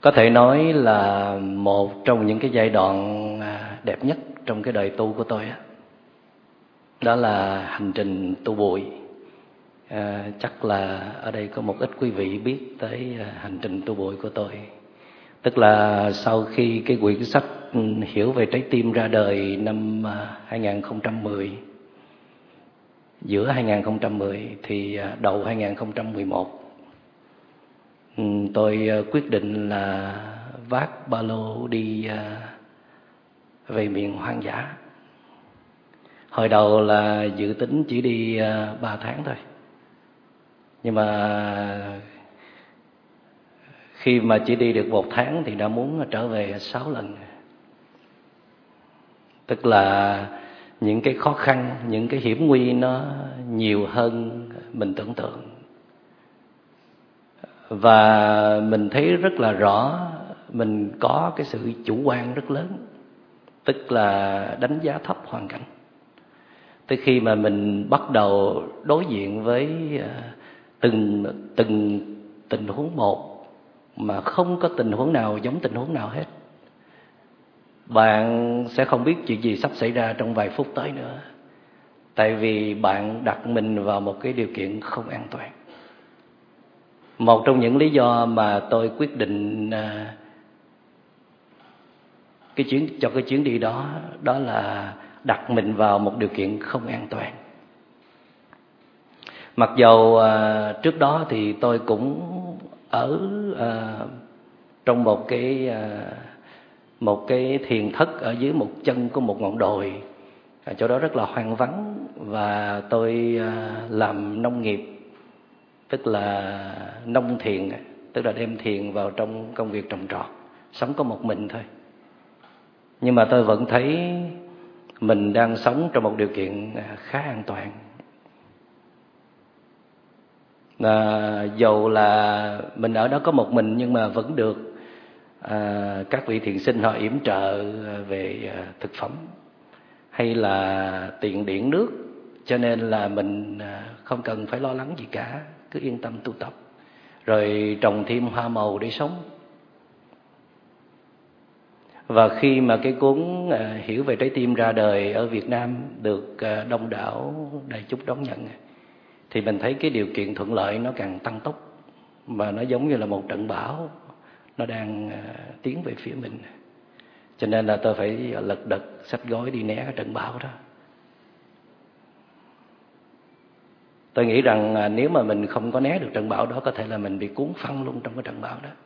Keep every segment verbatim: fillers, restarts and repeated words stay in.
Có thể nói là một trong những cái giai đoạn đẹp nhất trong cái đời tu của tôi đó, đó là hành trình tu bụi. À, chắc là ở đây có một ít quý vị biết tới hành trình tu bụi của tôi. Tức là sau khi cái quyển sách Hiểu về trái tim ra đời năm hai không một không, giữa hai không một không thì đầu hai không một một, tôi quyết định là vác ba lô đi về miền hoang dã. Hồi đầu là dự tính chỉ đi ba tháng thôi, nhưng mà khi mà chỉ đi được một tháng thì đã muốn trở về sáu lần. Tức là những cái khó khăn, những cái hiểm nguy nó nhiều hơn mình tưởng tượng. Và mình thấy rất là rõ mình có cái sự chủ quan rất lớn, tức là đánh giá thấp hoàn cảnh. Tới khi mà mình bắt đầu đối diện với từng từng tình huống một mà không có tình huống nào giống tình huống nào hết, bạn sẽ không biết chuyện gì sắp xảy ra trong vài phút tới nữa. Tại vì bạn đặt mình vào một cái điều kiện không an toàn. Một trong những lý do mà tôi quyết định cái chuyến cho cái chuyến đi đó, đó là đặt mình vào một điều kiện không an toàn. Mặc dầu à, trước đó thì tôi cũng ở à, trong một cái à, một cái thiền thất ở dưới một chân của một ngọn đồi, à, chỗ đó rất là hoang vắng, và tôi à, làm nông nghiệp, tức là nông thiền, tức là đem thiền vào trong công việc trồng trọt, sống có một mình thôi. Nhưng mà tôi vẫn thấy mình đang sống trong một điều kiện khá an toàn. À, dầu là mình ở đó có một mình nhưng mà vẫn được à, các vị thiền sinh họ yểm trợ về à, thực phẩm hay là tiền điện nước, cho nên là mình à, không cần phải lo lắng gì cả, cứ yên tâm tu tập, rồi trồng thêm hoa màu để sống. Và khi mà cái cuốn à, Hiểu về trái tim ra đời ở Việt Nam được à, đông đảo đại chúng đón nhận, thì mình thấy cái điều kiện thuận lợi nó càng tăng tốc, và nó giống như là một trận bão nó đang à, tiến về phía mình. Cho nên là tôi phải lật đật xách gói đi né cái trận bão đó. Tôi nghĩ rằng à, nếu mà mình không có né được trận bão đó, có thể là mình bị cuốn phăng luôn trong cái trận bão đó.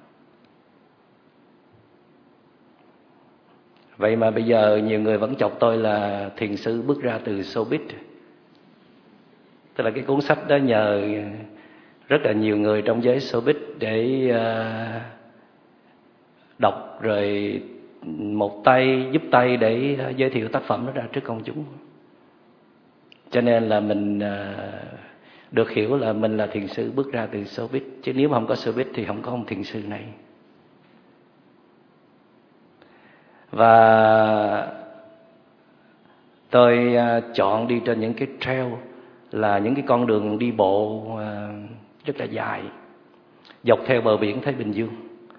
Vậy mà bây giờ nhiều người vẫn chọc tôi là thiền sư bước ra từ showbiz. Tức là cái cuốn sách đó nhờ rất là nhiều người trong giới showbiz để uh, đọc, rồi một tay giúp tay để uh, giới thiệu tác phẩm đó ra trước công chúng. Cho nên là mình uh, được hiểu là mình là thiền sư bước ra từ showbiz. Chứ nếu mà không có showbiz thì không có ông thiền sư này. Và tôi uh, chọn đi trên những cái trail, là những cái con đường đi bộ uh, rất là dài, dọc theo bờ biển Thái Bình Dương.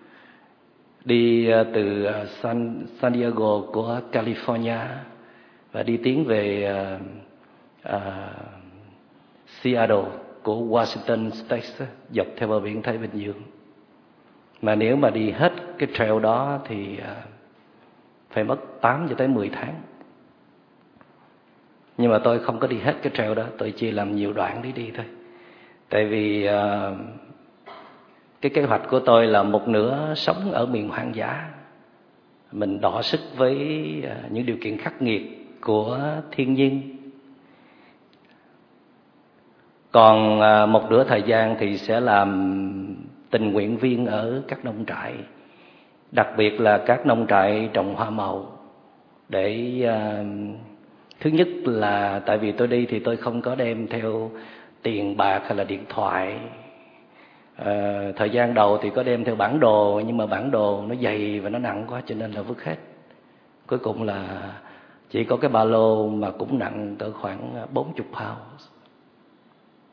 Đi uh, từ uh, San, San Diego của California và đi tiến về uh, uh, Seattle của Washington State, dọc theo bờ biển Thái Bình Dương. Mà nếu mà đi hết cái trail đó thì uh, phải mất tám cho tới mười tháng. Nhưng mà tôi không có đi hết cái trail đó, tôi chỉ làm nhiều đoạn đi đi thôi. Tại vì uh, cái kế hoạch của tôi là một nửa sống ở miền hoang dã, mình đọ sức với uh, những điều kiện khắc nghiệt của thiên nhiên. Còn uh, một nửa thời gian thì sẽ làm tình nguyện viên ở các nông trại, đặc biệt là các nông trại trồng hoa màu. Để uh, thứ nhất là tại vì tôi đi thì tôi không có đem theo tiền bạc hay là điện thoại. À, thời gian đầu thì có đem theo bản đồ, nhưng mà bản đồ nó dày và nó nặng quá cho nên là vứt hết. Cuối cùng là chỉ có cái ba lô mà cũng nặng cỡ khoảng bốn mươi pounds,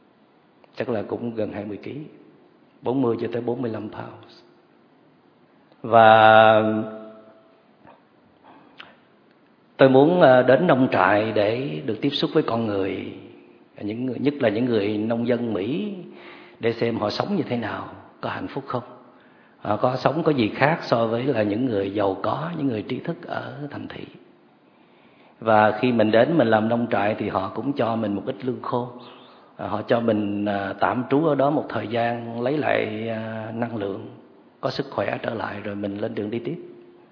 chắc là cũng gần hai mươi ký, bốn mươi cho tới bốn mươi lăm pounds. Và tôi muốn đến nông trại để được tiếp xúc với con người, những người, nhất là những người nông dân Mỹ, để xem họ sống như thế nào, có hạnh phúc không, họ có sống có gì khác so với là những người giàu có, những người trí thức ở thành thị. Và khi mình đến mình làm nông trại thì họ cũng cho mình một ít lương khô, họ cho mình tạm trú ở đó một thời gian, lấy lại năng lượng, có sức khỏe trở lại, rồi mình lên đường đi tiếp.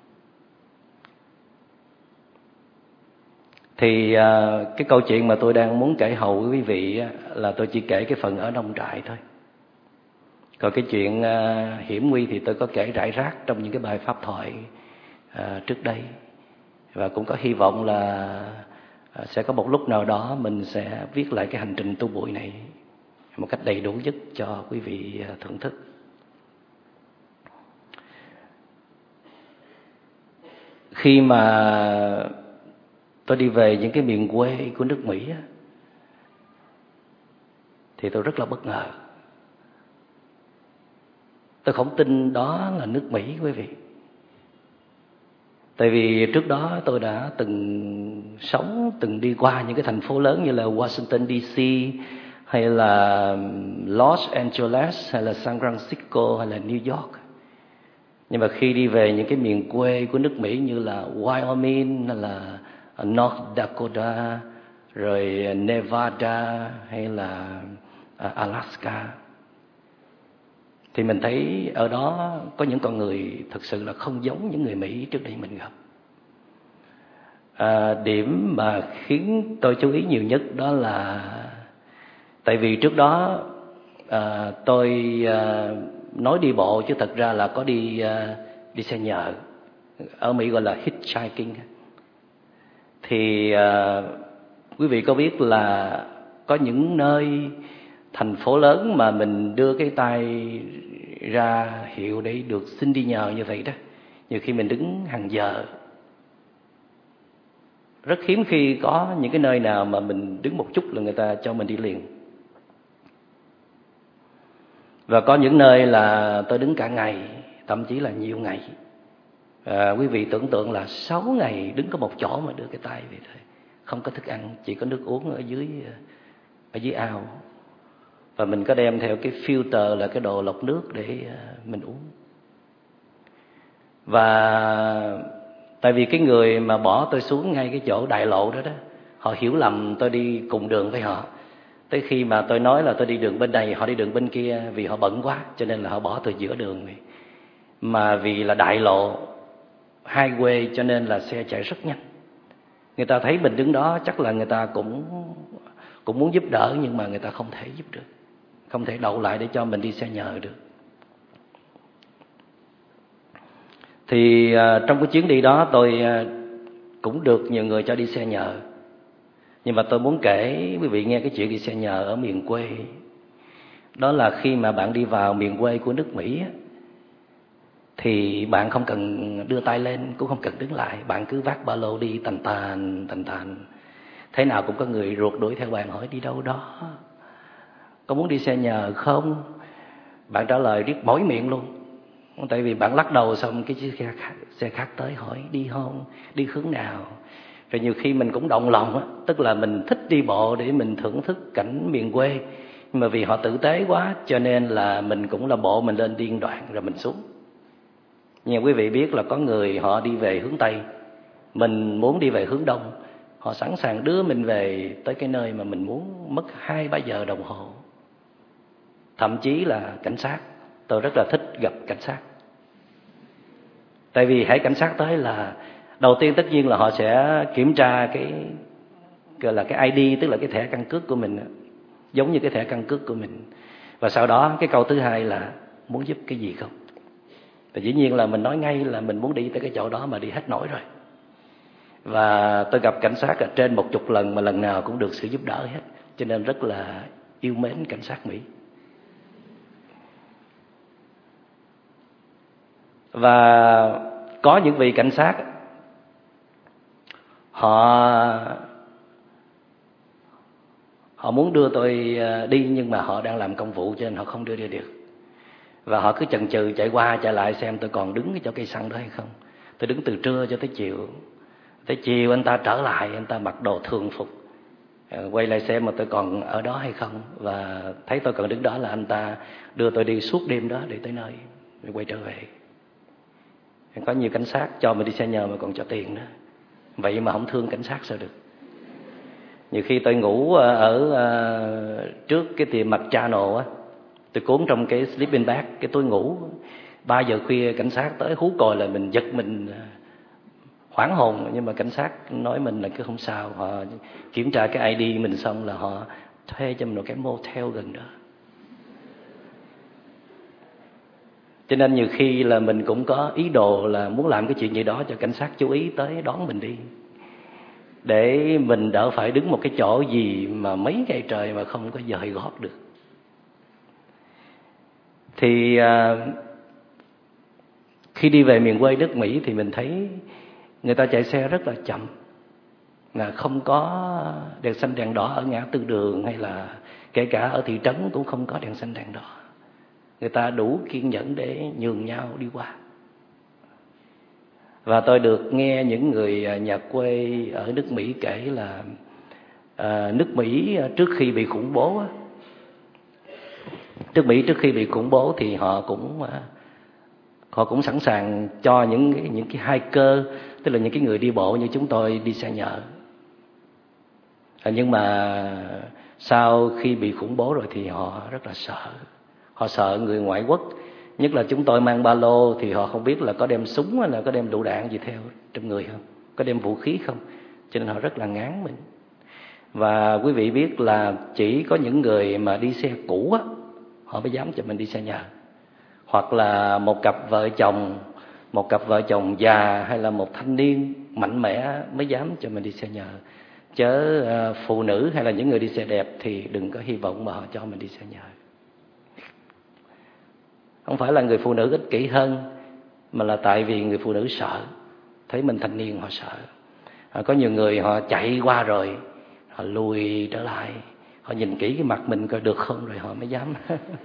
Thì cái câu chuyện mà tôi đang muốn kể hậu với quý vị là tôi chỉ kể cái phần ở nông trại thôi. Còn cái chuyện hiểm nguy thì tôi có kể rải rác trong những cái bài pháp thoại trước đây. Và cũng có hy vọng là sẽ có một lúc nào đó mình sẽ viết lại cái hành trình tu bụi này một cách đầy đủ nhất cho quý vị thưởng thức. Khi mà tôi đi về những cái miền quê của nước Mỹ thì tôi rất là bất ngờ. Tôi không tin đó là nước Mỹ quý vị. Tại vì trước đó tôi đã từng sống, từng đi qua những cái thành phố lớn như là Washington đê xê, hay là Los Angeles, hay là San Francisco, hay là New York. Nhưng mà khi đi về những cái miền quê của nước Mỹ như là Wyoming, hay là North Dakota, rồi Nevada, hay là Alaska, thì mình thấy ở đó có những con người thực sự là không giống những người Mỹ trước đây mình gặp. À, điểm mà khiến tôi chú ý nhiều nhất đó là tại vì trước đó à, tôi à, nói đi bộ chứ thật ra là có đi à, đi xe nhờ, ở Mỹ gọi là hitchhiking. Thì à, quý vị có biết là có những nơi thành phố lớn mà mình đưa cái tay ra hiệu để được xin đi nhờ như vậy đó, nhiều khi mình đứng hàng giờ. Rất hiếm khi có những cái nơi nào mà mình đứng một chút là người ta cho mình đi liền. Và có những nơi là tôi đứng cả ngày, thậm chí là nhiều ngày. À, quý vị tưởng tượng là sáu ngày đứng có một chỗ mà đưa cái tay vậy thôi, không có thức ăn, chỉ có nước uống ở dưới ở dưới ao. Và mình có đem theo cái filter là cái đồ lọc nước để mình uống. Và tại vì cái người mà bỏ tôi xuống ngay cái chỗ đại lộ đó đó, họ hiểu lầm tôi đi cùng đường với họ. Tới khi mà tôi nói là tôi đi đường bên này, họ đi đường bên kia, vì họ bận quá cho nên là họ bỏ tôi giữa đường này. Mà vì là đại lộ highway cho nên là xe chạy rất nhanh. Người ta thấy mình đứng đó chắc là người ta cũng cũng muốn giúp đỡ, nhưng mà người ta không thể giúp được, không thể đậu lại để cho mình đi xe nhờ được. Thì à, trong cái chuyến đi đó tôi à, cũng được nhiều người cho đi xe nhờ. Nhưng mà tôi muốn kể quý vị nghe cái chuyện đi xe nhờ ở miền quê. Đó là khi mà bạn đi vào miền quê của nước Mỹ á, thì bạn không cần đưa tay lên, cũng không cần đứng lại, bạn cứ vác ba lô đi tàn tàn tàn tàn. Thế nào cũng có người ruột đuổi theo bạn hỏi đi đâu đó, có muốn đi xe nhờ không? Bạn trả lời riết mỏi miệng luôn. Tại vì bạn lắc đầu xong cái chiếc xe khác, xe khác tới hỏi đi không, đi hướng nào. Rồi nhiều khi mình cũng động lòng á, tức là mình thích đi bộ để mình thưởng thức cảnh miền quê, nhưng mà vì họ tử tế quá cho nên là mình cũng là bộ mình lên điên đoạn rồi mình xuống. Nhưng quý vị biết là có người họ đi về hướng Tây, mình muốn đi về hướng Đông, họ sẵn sàng đưa mình về tới cái nơi mà mình muốn, mất hai ba giờ đồng hồ. Thậm chí là cảnh sát, tôi rất là thích gặp cảnh sát. Tại vì hãy cảnh sát tới là đầu tiên tất nhiên là họ sẽ kiểm tra cái gọi là cái i đê, tức là cái thẻ căn cước của mình, giống như cái thẻ căn cước của mình. Và sau đó cái câu thứ hai là muốn giúp cái gì không. Thì dĩ nhiên là mình nói ngay là mình muốn đi tới cái chỗ đó mà đi hết nổi rồi. Và tôi gặp cảnh sát ở trên một chục lần mà lần nào cũng được sự giúp đỡ hết, cho nên rất là yêu mến cảnh sát Mỹ. Và có những vị cảnh sát họ họ muốn đưa tôi đi, nhưng mà họ đang làm công vụ cho nên họ không đưa đi được. Và họ cứ chần chừ chạy qua chạy lại xem tôi còn đứng cái chỗ cây xăng đó hay không. Tôi đứng từ trưa cho tới chiều. Tới chiều anh ta trở lại, anh ta mặc đồ thường phục, quay lại xem mà tôi còn ở đó hay không. Và thấy tôi còn đứng đó là anh ta đưa tôi đi suốt đêm đó để tới nơi, để quay trở về. Có nhiều cảnh sát cho mình đi xe nhờ mà còn cho tiền nữa. Vậy mà không thương cảnh sát sao được. Nhiều khi tôi ngủ ở trước cái tiệm McDonald's á, tôi cuốn trong cái sleeping bag, cái túi ngủ. Ba giờ khuya cảnh sát tới hú còi là mình giật mình hoảng hồn. Nhưng mà cảnh sát nói mình là cứ không sao. Họ kiểm tra cái i đê mình xong là họ thuê cho mình một cái motel gần đó. Cho nên nhiều khi là mình cũng có ý đồ là muốn làm cái chuyện gì đó cho cảnh sát chú ý tới đón mình đi, để mình đỡ phải đứng một cái chỗ gì mà mấy ngày trời mà không có dời gót được. Thì à, khi đi về miền quê nước Mỹ thì mình thấy người ta chạy xe rất là chậm, là không có đèn xanh đèn đỏ ở ngã tư đường, hay là kể cả ở thị trấn cũng không có đèn xanh đèn đỏ. Người ta đủ kiên nhẫn để nhường nhau đi qua. Và tôi được nghe những người nhà quê ở nước Mỹ kể là à, nước Mỹ trước khi bị khủng bố, nước Mỹ trước khi bị khủng bố thì họ cũng họ cũng sẵn sàng cho những những cái hiker, tức là những cái người đi bộ như chúng tôi đi xe nhợ. À, nhưng mà sau khi bị khủng bố rồi thì họ rất là sợ. Họ sợ người ngoại quốc, nhất là chúng tôi mang ba lô thì họ không biết là có đem súng hay là có đem lựu đạn gì theo trong người không, có đem vũ khí không, cho nên họ rất là ngán mình. Và quý vị biết là chỉ có những người mà đi xe cũ á, họ mới dám cho mình đi xe nhờ. Hoặc là một cặp vợ chồng, một cặp vợ chồng già hay là một thanh niên mạnh mẽ mới dám cho mình đi xe nhờ. Chớ uh, phụ nữ hay là những người đi xe đẹp thì đừng có hy vọng mà họ cho mình đi xe nhờ. Không phải là người phụ nữ ích kỷ hơn, mà là tại vì người phụ nữ sợ. Thấy mình thanh niên họ sợ. À, có nhiều người họ chạy qua rồi họ lùi trở lại, họ nhìn kỹ cái mặt mình coi được không rồi họ mới dám.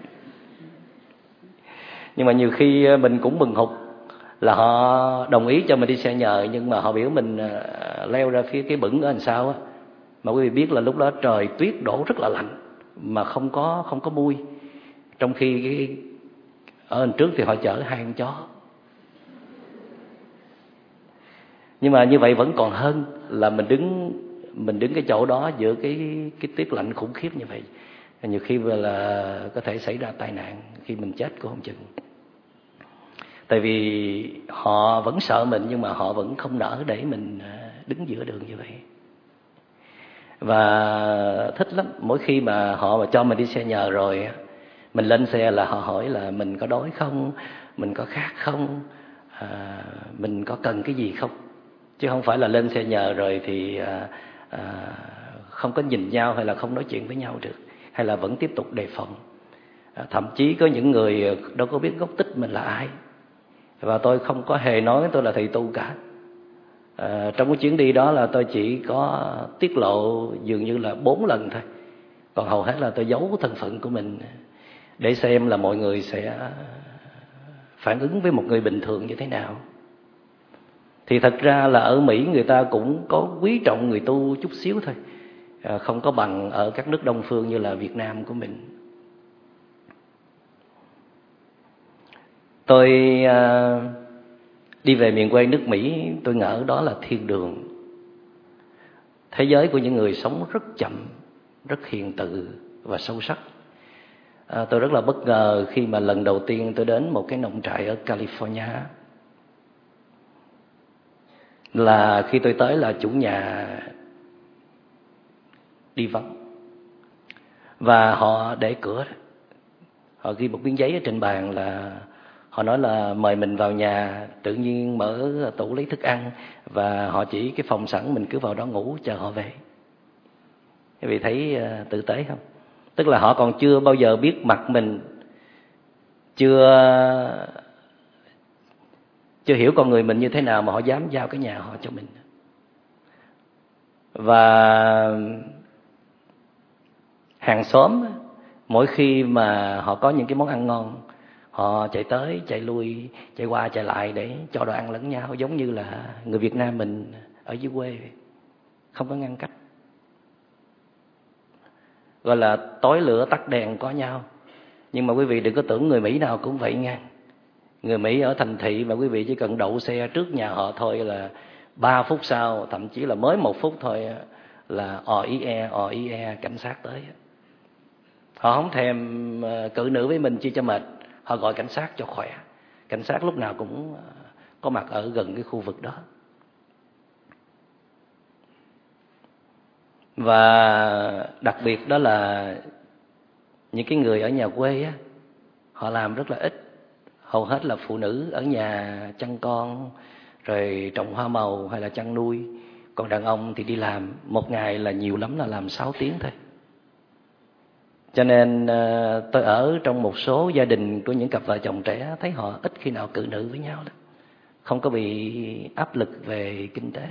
Nhưng mà nhiều khi mình cũng mừng hụt là họ đồng ý cho mình đi xe nhờ, nhưng mà họ biểu mình leo ra phía cái bửng ở đằng sau á. Mà quý vị biết là lúc đó trời tuyết đổ rất là lạnh, mà không có không có mui. Trong khi cái ở đằng trước thì họ chở hai con chó. Nhưng mà như vậy vẫn còn hơn là mình đứng mình đứng cái chỗ đó giữa cái cái tuyết lạnh khủng khiếp như vậy. Nhiều khi là có thể xảy ra tai nạn, khi mình chết cũng không chừng. Tại vì họ vẫn sợ mình, nhưng mà họ vẫn không nỡ để mình đứng giữa đường như vậy. Và thích lắm, mỗi khi mà họ mà cho mình đi xe nhờ rồi, mình lên xe là họ hỏi là mình có đói không, mình có khát không, à, mình có cần cái gì không. Chứ không phải là lên xe nhờ rồi thì à, à, không có nhìn nhau hay là không nói chuyện với nhau được, hay là vẫn tiếp tục đề phòng. À, thậm chí có những người đâu có biết gốc tích mình là ai. Và tôi không có hề nói tôi là thầy tu cả. À, trong cái chuyến đi đó là tôi chỉ có tiết lộ dường như là bốn lần thôi. Còn hầu hết là tôi giấu thân phận của mình để xem là mọi người sẽ phản ứng với một người bình thường như thế nào. Thì thật ra là ở Mỹ người ta cũng có quý trọng người tu chút xíu thôi, à, không có bằng ở các nước Đông phương như là Việt Nam của mình. Tôi à, đi về miền quê nước Mỹ, tôi ngỡ đó là thiên đường, thế giới của những người sống rất chậm, rất hiền từ và sâu sắc. À, tôi rất là bất ngờ khi mà lần đầu tiên tôi đến một cái nông trại ở California. Là khi tôi tới là chủ nhà đi vắng, và họ để cửa, họ ghi một miếng giấy ở trên bàn là họ nói là mời mình vào nhà, tự nhiên mở tủ lấy thức ăn và họ chỉ cái phòng sẵn, mình cứ vào đó ngủ chờ họ về. Quý vị thấy uh, tử tế không? Tức là họ còn chưa bao giờ biết mặt mình, chưa chưa hiểu con người mình như thế nào mà họ dám giao cái nhà họ cho mình. Và hàng xóm mỗi khi mà họ có những cái món ăn ngon, Họ chạy tới, chạy lui, chạy qua, chạy lại để cho đồ ăn lẫn nhau, giống như là người Việt Nam mình ở dưới quê, không có ngăn cách. Gọi là tối lửa tắt đèn có nhau. Nhưng mà quý vị đừng có tưởng người Mỹ nào cũng vậy nha. Người Mỹ ở thành thị mà quý vị chỉ cần đậu xe trước nhà họ thôi là ba phút sau, thậm chí là mới một phút thôi là ò ý e, ò ý e cảnh sát tới. Họ không thèm cự nữ với mình chi cho mệt, họ gọi cảnh sát cho khỏe. Cảnh sát lúc nào cũng có mặt ở gần cái khu vực đó. Và đặc biệt đó là những cái người ở nhà quê á, họ làm rất là ít. Hầu hết là phụ nữ ở nhà chăm con, rồi trồng hoa màu hay là chăn nuôi. Còn đàn ông thì đi làm, một ngày là nhiều lắm là làm sáu tiếng thôi. Cho nên tôi ở trong một số gia đình của những cặp vợ chồng trẻ, thấy họ ít khi nào cự nữ với nhau lắm. Không có bị áp lực về kinh tế.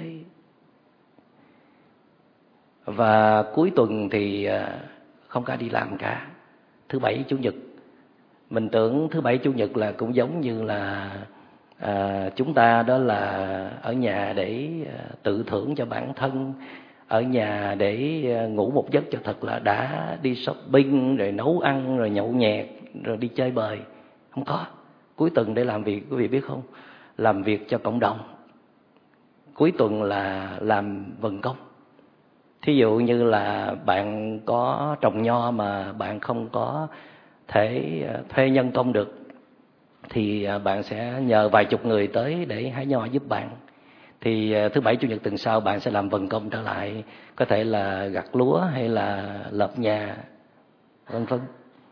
Và cuối tuần thì không có đi làm cả. Thứ bảy chủ nhật, mình tưởng thứ bảy chủ nhật là cũng giống như là à, chúng ta đó là ở nhà để tự thưởng cho bản thân, ở nhà để ngủ một giấc cho thật là đã, đi shopping rồi nấu ăn rồi nhậu nhẹt rồi đi chơi bời. Không có. Cuối tuần để làm việc, quý vị biết không? Làm việc cho cộng đồng. Cuối tuần là làm vần công. Thí dụ như là bạn có trồng nho mà bạn không có thể thuê nhân công được, thì bạn sẽ nhờ vài chục người tới để hái nho giúp bạn. Thì thứ bảy chủ nhật tuần sau bạn sẽ làm vần công trở lại, có thể là gặt lúa hay là lợp nhà, vân vân.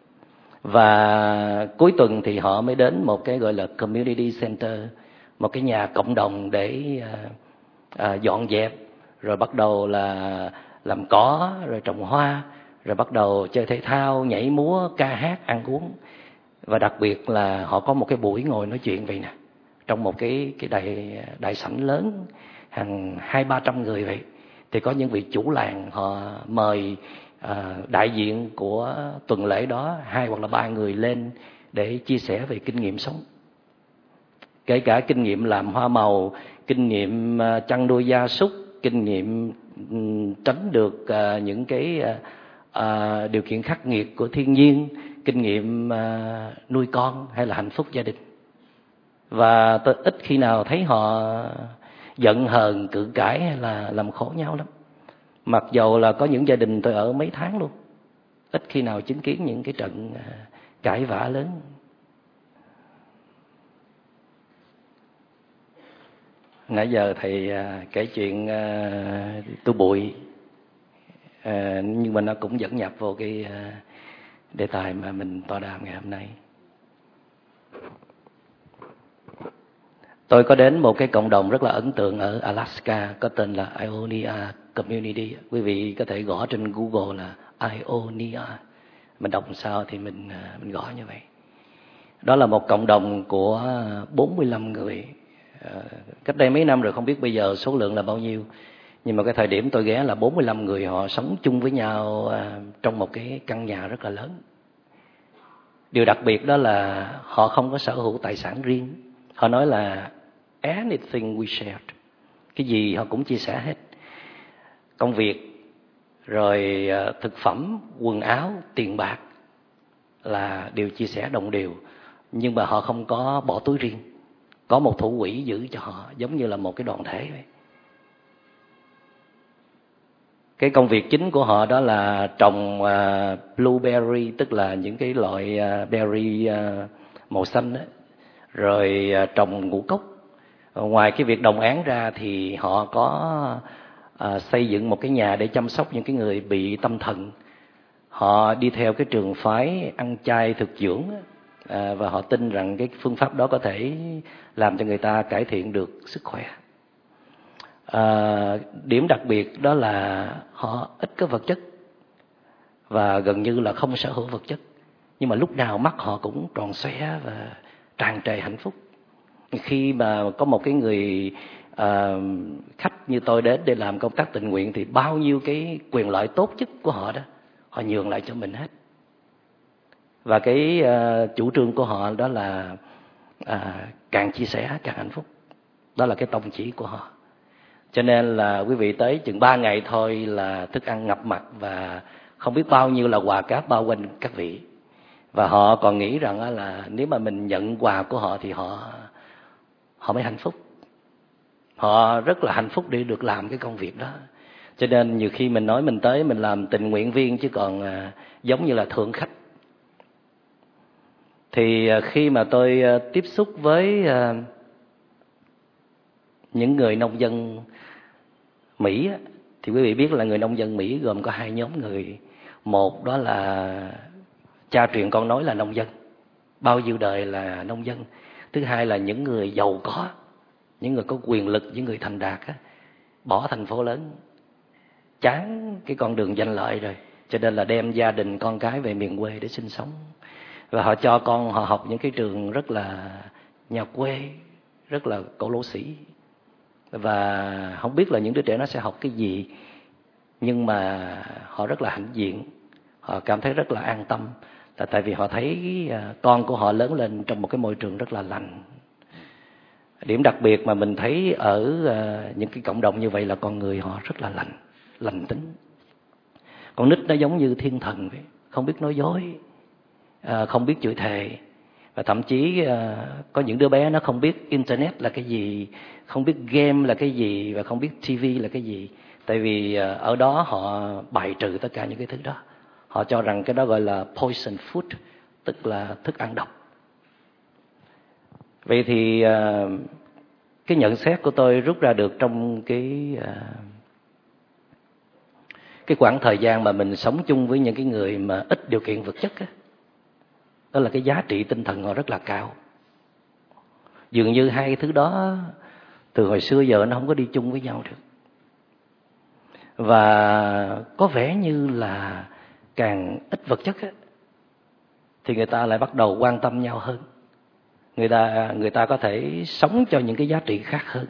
Và cuối tuần thì họ mới đến một cái gọi là community center, một cái nhà cộng đồng để à, dọn dẹp, rồi bắt đầu là làm cỏ, rồi trồng hoa, rồi bắt đầu chơi thể thao, nhảy múa, ca hát, ăn uống. Và đặc biệt là họ có một cái buổi ngồi nói chuyện vậy nè, trong một cái cái đại đại sảnh lớn, hàng hai ba trăm người vậy. Thì có những vị chủ làng họ mời à, đại diện của tuần lễ đó hai hoặc là ba người lên để chia sẻ về kinh nghiệm sống, kể cả kinh nghiệm làm hoa màu, kinh nghiệm chăn nuôi gia súc, kinh nghiệm tránh được à, những cái à, điều kiện khắc nghiệt của thiên nhiên, kinh nghiệm à, nuôi con hay là hạnh phúc gia đình. Và tôi ít khi nào thấy họ giận hờn, cự cãi hay là làm khổ nhau lắm. Mặc dầu là có những gia đình tôi ở mấy tháng luôn, ít khi nào chứng kiến những cái trận à, cãi vã lớn. Nãy giờ thầy à, kể chuyện à, tu bụi, à, nhưng mà nó cũng dẫn nhập vô cái à, đề tài mà mình tọa đàm ngày hôm nay. Tôi có đến một cái cộng đồng rất là ấn tượng ở Alaska, có tên là Ionia Community. Quý vị có thể gõ trên Google là Ionia. Mình đọc sao thì mình mình gõ như vậy. Đó là một cộng đồng của bốn mươi lăm người. Cách đây mấy năm rồi, không biết bây giờ số lượng là bao nhiêu. Nhưng mà cái thời điểm tôi ghé là bốn mươi lăm người, họ sống chung với nhau trong một cái căn nhà rất là lớn. Điều đặc biệt đó là họ không có sở hữu tài sản riêng. Họ nói là anything we shared. Cái gì họ cũng chia sẻ hết. Công việc, rồi thực phẩm, quần áo, tiền bạc là đều chia sẻ đồng đều. Nhưng mà họ không có bỏ túi riêng. Có một thủ quỹ giữ cho họ, giống như là một cái đoàn thể vậy. Cái công việc chính của họ đó là trồng uh, blueberry, tức là những cái loại uh, berry uh, màu xanh đó. Rồi uh, trồng ngũ cốc. Ngoài cái việc đồng áng ra thì họ có uh, xây dựng một cái nhà để chăm sóc những cái người bị tâm thần. Họ đi theo cái trường phái ăn chay thực dưỡng, uh, và họ tin rằng cái phương pháp đó có thể làm cho người ta cải thiện được sức khỏe. À, điểm đặc biệt đó là họ ít có vật chất và gần như là không sở hữu vật chất, nhưng mà lúc nào mắt họ cũng tròn xoe và tràn trề hạnh phúc. Khi mà có một cái người à, khách như tôi đến để làm công tác tình nguyện thì bao nhiêu cái quyền lợi tốt nhất của họ đó họ nhường lại cho mình hết. Và cái uh, chủ trương của họ đó là uh, càng chia sẻ càng hạnh phúc. Đó là cái tông chỉ của họ. Cho nên là quý vị tới chừng ba ngày thôi là thức ăn ngập mặt và không biết bao nhiêu là quà cáp bao quanh các vị. Và họ còn nghĩ rằng là nếu mà mình nhận quà của họ thì họ họ mới hạnh phúc. Họ rất là hạnh phúc để được làm cái công việc đó. Cho nên nhiều khi mình nói mình tới mình làm tình nguyện viên chứ còn à, giống như là thượng khách. Thì à, khi mà tôi à, tiếp xúc với à, những người nông dân Mỹ á, thì quý vị biết là người nông dân Mỹ gồm có hai nhóm người. Một đó là cha truyền con nối là nông dân, bao nhiêu đời là nông dân. Thứ hai là những người giàu có, những người có quyền lực, những người thành đạt á, bỏ thành phố lớn, chán cái con đường danh lợi rồi, cho nên là đem gia đình con cái về miền quê để sinh sống. Và họ cho con họ học những cái trường rất là nhà quê, rất là cổ lỗ sĩ. Và không biết là những đứa trẻ nó sẽ học cái gì, nhưng mà họ rất là hãnh diện, họ cảm thấy rất là an tâm, là tại vì họ thấy con của họ lớn lên trong một cái môi trường rất là lành. Điểm đặc biệt mà mình thấy ở những cái cộng đồng như vậy là con người họ rất là lành, lành tính. Con nít nó giống như thiên thần vậy, không biết nói dối, không biết chửi thề. Và thậm chí có những đứa bé nó không biết internet là cái gì, không biết game là cái gì và không biết tivi là cái gì. Tại vì ở đó họ bài trừ tất cả những cái thứ đó. Họ cho rằng cái đó gọi là poison food, tức là thức ăn độc. Vậy thì cái nhận xét của tôi rút ra được trong cái cái khoảng thời gian mà mình sống chung với những cái người mà ít điều kiện vật chất á, đó là cái giá trị tinh thần họ rất là cao. Dường như hai cái thứ đó từ hồi xưa giờ nó không có đi chung với nhau được. Và có vẻ như là càng ít vật chất á, thì người ta lại bắt đầu quan tâm nhau hơn. Người ta người ta có thể sống cho những cái giá trị khác hơn.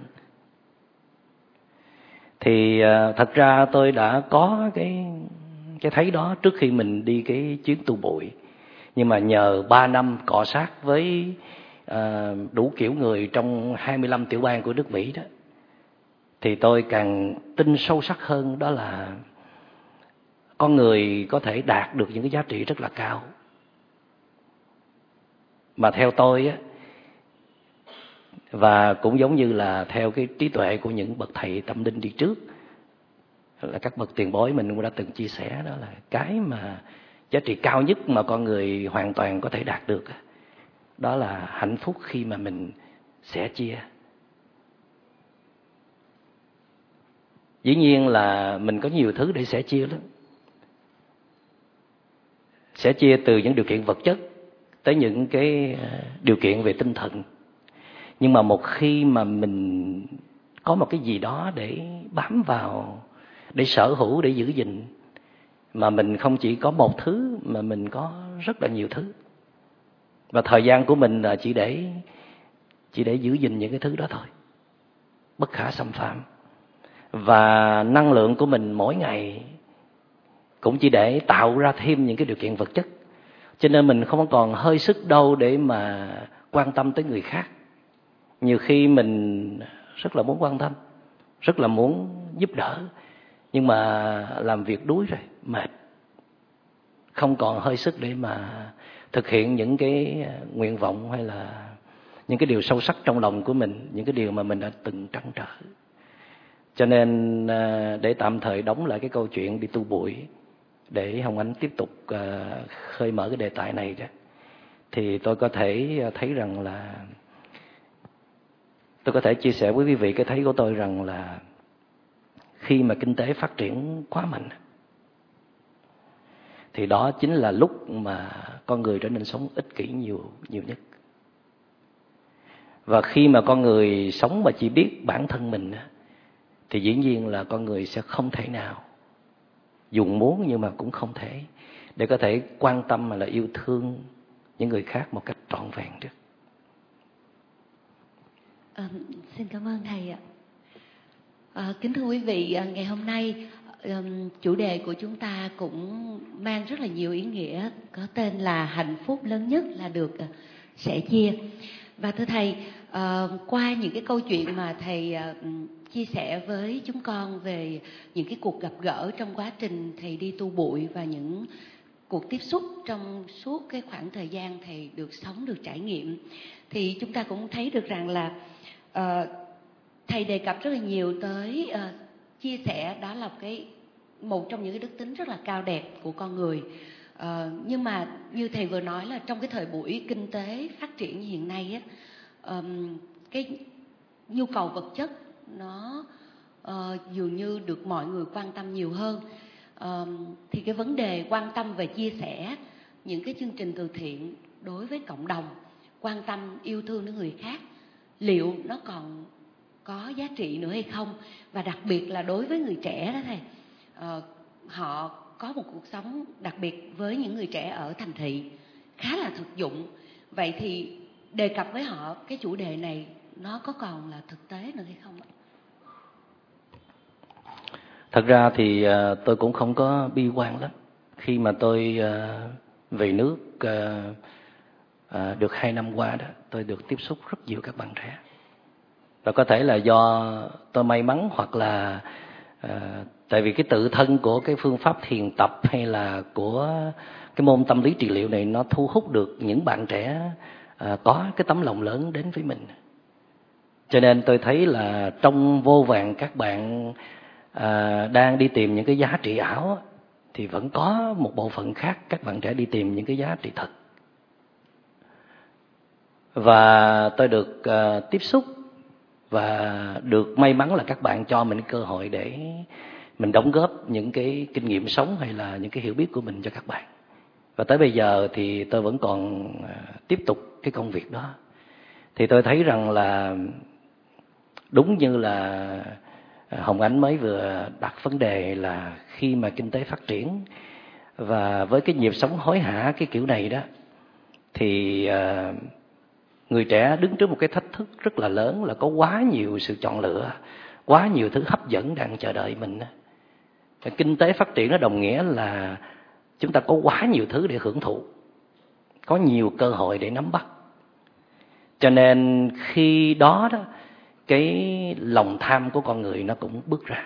Thì thật ra tôi đã có cái cái thấy đó trước khi mình đi cái chuyến tu bụi. Nhưng mà nhờ ba năm cọ sát với uh, đủ kiểu người trong hai mươi lăm tiểu bang của nước Mỹ đó, thì tôi càng tin sâu sắc hơn đó là con người có thể đạt được những cái giá trị rất là cao. Mà theo tôi á, và cũng giống như là theo cái trí tuệ của những bậc thầy tâm linh đi trước, là các bậc tiền bối mình cũng đã từng chia sẻ, đó là cái mà giá trị cao nhất mà con người hoàn toàn có thể đạt được, đó là hạnh phúc khi mà mình sẻ chia. Dĩ nhiên là mình có nhiều thứ để sẻ chia lắm. Sẻ chia từ những điều kiện vật chất tới những cái điều kiện về tinh thần. Nhưng mà một khi mà mình có một cái gì đó để bám vào, để sở hữu, để giữ gìn, mà mình không chỉ có một thứ mà mình có rất là nhiều thứ. Và thời gian của mình là chỉ để chỉ để giữ gìn những cái thứ đó thôi, bất khả xâm phạm. Và năng lượng của mình mỗi ngày cũng chỉ để tạo ra thêm những cái điều kiện vật chất. Cho nên mình không còn hơi sức đâu để mà quan tâm tới người khác. Nhiều khi mình rất là muốn quan tâm, rất là muốn giúp đỡ, nhưng mà làm việc đuối rồi, mệt, không còn hơi sức để mà thực hiện những cái nguyện vọng hay là những cái điều sâu sắc trong lòng của mình, những cái điều mà mình đã từng trăn trở. Cho nên để tạm thời đóng lại cái câu chuyện đi tu bụi, để Hồng Ánh tiếp tục khơi mở cái đề tài này đó, thì tôi có thể thấy rằng là tôi có thể chia sẻ với quý vị cái thấy của tôi rằng là khi mà kinh tế phát triển quá mạnh thì đó chính là lúc mà con người trở nên sống ích kỷ nhiều nhiều nhất. Và khi mà con người sống mà chỉ biết bản thân mình thì dĩ nhiên là con người sẽ không thể nào, dù muốn nhưng mà cũng không thể, để có thể quan tâm mà là yêu thương những người khác một cách trọn vẹn được. À, xin cảm ơn thầy ạ. À, kính thưa quý vị, ngày hôm nay um, chủ đề của chúng ta cũng mang rất là nhiều ý nghĩa, có tên là hạnh phúc lớn nhất là được uh, sẻ chia. Và thưa thầy, uh, qua những cái câu chuyện mà thầy uh, chia sẻ với chúng con về những cái cuộc gặp gỡ trong quá trình thầy đi tu bụi và những cuộc tiếp xúc trong suốt cái khoảng thời gian thầy được sống, được trải nghiệm, thì chúng ta cũng thấy được rằng là uh, thầy đề cập rất là nhiều tới uh, chia sẻ đó là cái một trong những cái đức tính rất là cao đẹp của con người. Uh, nhưng mà như thầy vừa nói là trong cái thời buổi kinh tế phát triển như hiện nay á, um, cái nhu cầu vật chất nó uh, dường như được mọi người quan tâm nhiều hơn. Uh, thì cái vấn đề quan tâm và chia sẻ những cái chương trình từ thiện đối với cộng đồng, quan tâm yêu thương đến người khác, liệu nó còn có giá trị nữa hay không? Và đặc biệt là đối với người trẻ đó thầy, uh, họ có một cuộc sống, đặc biệt với những người trẻ ở thành thị, khá là thực dụng. Vậy thì đề cập với họ cái chủ đề này nó có còn là thực tế nữa hay không ạ? Thật ra thì uh, tôi cũng không có bi quan lắm. Khi mà tôi uh, về nước uh, uh, được hai năm qua đó, tôi được tiếp xúc rất nhiều các bạn trẻ. Và có thể là do tôi may mắn, hoặc là uh, tại vì cái tự thân của cái phương pháp thiền tập hay là của cái môn tâm lý trị liệu này nó thu hút được những bạn trẻ uh, có cái tấm lòng lớn đến với mình. Cho nên tôi thấy là trong vô vàn các bạn à, đang đi tìm những cái giá trị ảo, thì vẫn có một bộ phận khác các bạn trẻ đi tìm những cái giá trị thật. Và tôi được à, tiếp xúc và được may mắn là các bạn cho mình cơ hội để mình đóng góp những cái kinh nghiệm sống hay là những cái hiểu biết của mình cho các bạn. Và tới bây giờ thì tôi vẫn còn à, tiếp tục cái công việc đó. Thì tôi thấy rằng là đúng như là Hồng Ánh mới vừa đặt vấn đề, là khi mà kinh tế phát triển và với cái nhịp sống hối hả cái kiểu này đó, thì uh, người trẻ đứng trước một cái thách thức rất là lớn, là có quá nhiều sự chọn lựa, quá nhiều thứ hấp dẫn đang chờ đợi mình. Kinh tế phát triển nó đồng nghĩa là chúng ta có quá nhiều thứ để hưởng thụ, có nhiều cơ hội để nắm bắt. Cho nên khi đó đó, cái lòng tham của con người nó cũng bước ra,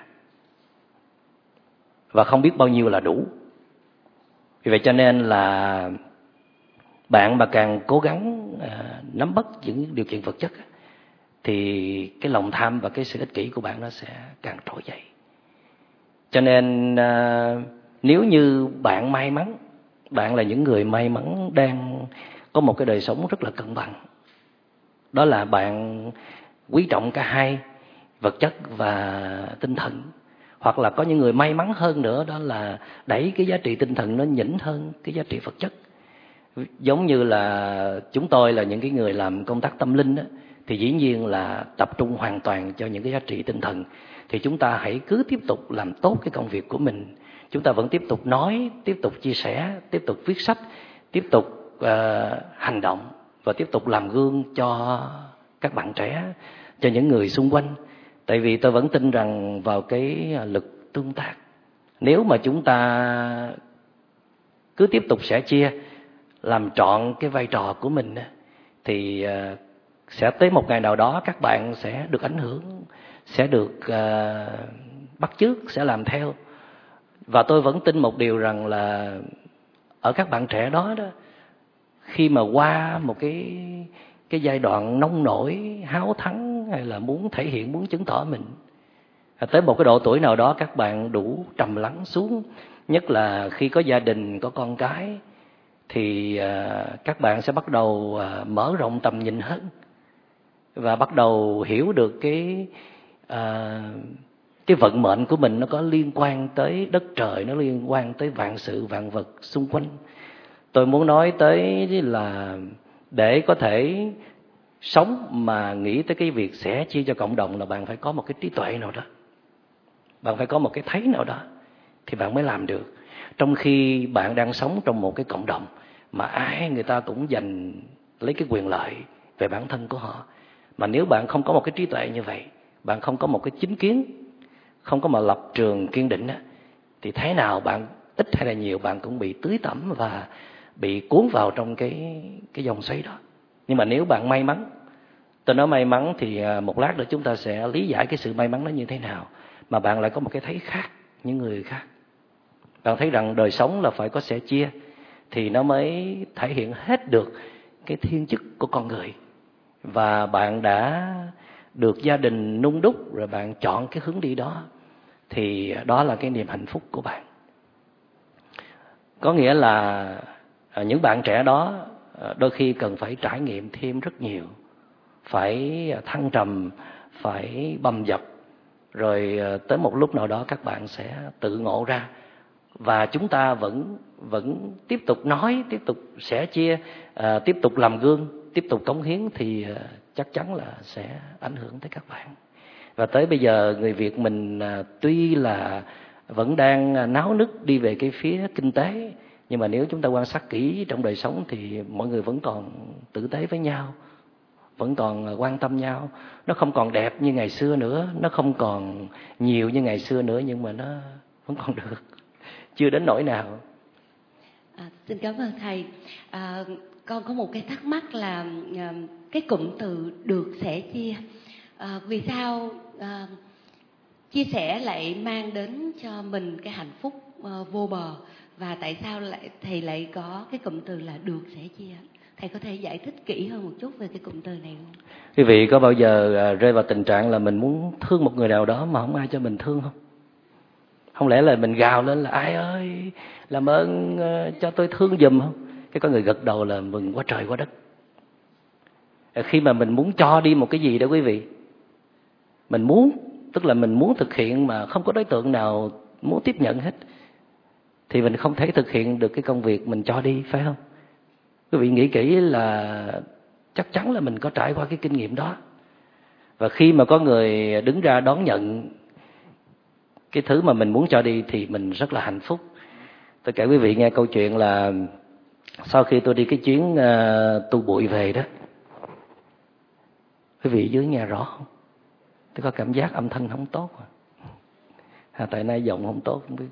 và không biết bao nhiêu là đủ. Vì vậy cho nên là bạn mà càng cố gắng à, nắm bắt những điều kiện vật chất, thì cái lòng tham và cái sự ích kỷ của bạn nó sẽ càng trỗi dậy. Cho nên à, nếu như bạn may mắn, bạn là những người may mắn đang có một cái đời sống rất là cân bằng, đó là bạn quý trọng cả hai, vật chất và tinh thần. Hoặc là có những người may mắn hơn nữa, đó là đẩy cái giá trị tinh thần nó nhỉnh hơn cái giá trị vật chất. Giống như là chúng tôi là những cái người làm công tác tâm linh đó, thì dĩ nhiên là tập trung hoàn toàn cho những cái giá trị tinh thần. Thì chúng ta hãy cứ tiếp tục làm tốt cái công việc của mình. Chúng ta vẫn tiếp tục nói, tiếp tục chia sẻ, tiếp tục viết sách, tiếp tục uh, hành động và tiếp tục làm gương cho các bạn trẻ, cho những người xung quanh. Tại vì tôi vẫn tin rằng vào cái lực tương tác. Nếu mà chúng ta cứ tiếp tục sẻ chia, làm trọn cái vai trò của mình, thì sẽ tới một ngày nào đó các bạn sẽ được ảnh hưởng, sẽ được uh, bắt chước, sẽ làm theo. Và tôi vẫn tin một điều rằng là ở các bạn trẻ đó đó, khi mà qua một cái cái giai đoạn nông nổi, háo thắng, hay là muốn thể hiện, muốn chứng tỏ mình, tới một cái độ tuổi nào đó các bạn đủ trầm lắng xuống, nhất là khi có gia đình, có con cái, thì uh, các bạn sẽ bắt đầu uh, mở rộng tầm nhìn hơn và bắt đầu hiểu được cái uh, cái vận mệnh của mình nó có liên quan tới đất trời, nó liên quan tới vạn sự vạn vật xung quanh. Tôi muốn nói tới là để có thể sống mà nghĩ tới cái việc sẻ chia cho cộng đồng, là bạn phải có một cái trí tuệ nào đó, bạn phải có một cái thấy nào đó thì bạn mới làm được. Trong khi bạn đang sống trong một cái cộng đồng mà ai người ta cũng giành lấy cái quyền lợi về bản thân của họ, mà nếu bạn không có một cái trí tuệ như vậy, bạn không có một cái chính kiến, không có một lập trường kiên định, thì thế nào bạn ít hay là nhiều bạn cũng bị tưới tẩm và bị cuốn vào trong cái cái dòng xoáy đó. Nhưng mà nếu bạn may mắn, tôi nói may mắn thì một lát nữa chúng ta sẽ lý giải cái sự may mắn nó như thế nào, mà bạn lại có một cái thấy khác những người khác. Bạn thấy rằng đời sống là phải có sẻ chia thì nó mới thể hiện hết được cái thiên chức của con người. Và bạn đã được gia đình nung đúc rồi bạn chọn cái hướng đi đó, thì đó là cái niềm hạnh phúc của bạn. Có nghĩa là những bạn trẻ đó đôi khi cần phải trải nghiệm thêm rất nhiều, phải thăng trầm, phải bầm dập, rồi tới một lúc nào đó các bạn sẽ tự ngộ ra. Và chúng ta vẫn vẫn tiếp tục nói, tiếp tục sẻ chia, à, tiếp tục làm gương, tiếp tục cống hiến thì chắc chắn là sẽ ảnh hưởng tới các bạn. Và tới bây giờ người Việt mình à, tuy là vẫn đang náo nức đi về cái phía kinh tế, nhưng mà nếu chúng ta quan sát kỹ trong đời sống thì mọi người vẫn còn tử tế với nhau, vẫn còn quan tâm nhau. Nó không còn đẹp như ngày xưa nữa, nó không còn nhiều như ngày xưa nữa, nhưng mà nó vẫn còn được, chưa đến nỗi nào. À, xin cảm ơn thầy. À, con có một cái thắc mắc là à, cái cụm từ được sẻ chia, à, vì sao à, chia sẻ lại mang đến cho mình cái hạnh phúc à, vô bờ, và tại sao lại thầy lại có cái cụm từ là được sẻ chia? Thầy có thể giải thích kỹ hơn một chút về cái cụm từ này không? Quý vị có bao giờ à, rơi vào tình trạng là mình muốn thương một người nào đó mà không ai cho mình thương không? Không lẽ là mình gào lên là ai ơi làm ơn uh, cho tôi thương giùm không? Cái có người gật đầu là mừng quá trời quá đất. Khi mà mình muốn cho đi một cái gì đó quý vị, mình muốn, tức là mình muốn thực hiện mà không có đối tượng nào muốn tiếp nhận hết, thì mình không thể thực hiện được cái công việc mình cho đi, phải không? Quý vị nghĩ kỹ là chắc chắn là mình có trải qua cái kinh nghiệm đó. Và khi mà có người đứng ra đón nhận cái thứ mà mình muốn cho đi thì mình rất là hạnh phúc. Tôi kể quý vị nghe câu chuyện là sau khi tôi đi cái chuyến uh, tu bụi về đó, quý vị dưới nghe rõ không? Tôi có cảm giác âm thanh không tốt à, à tại nay giọng không tốt không biết.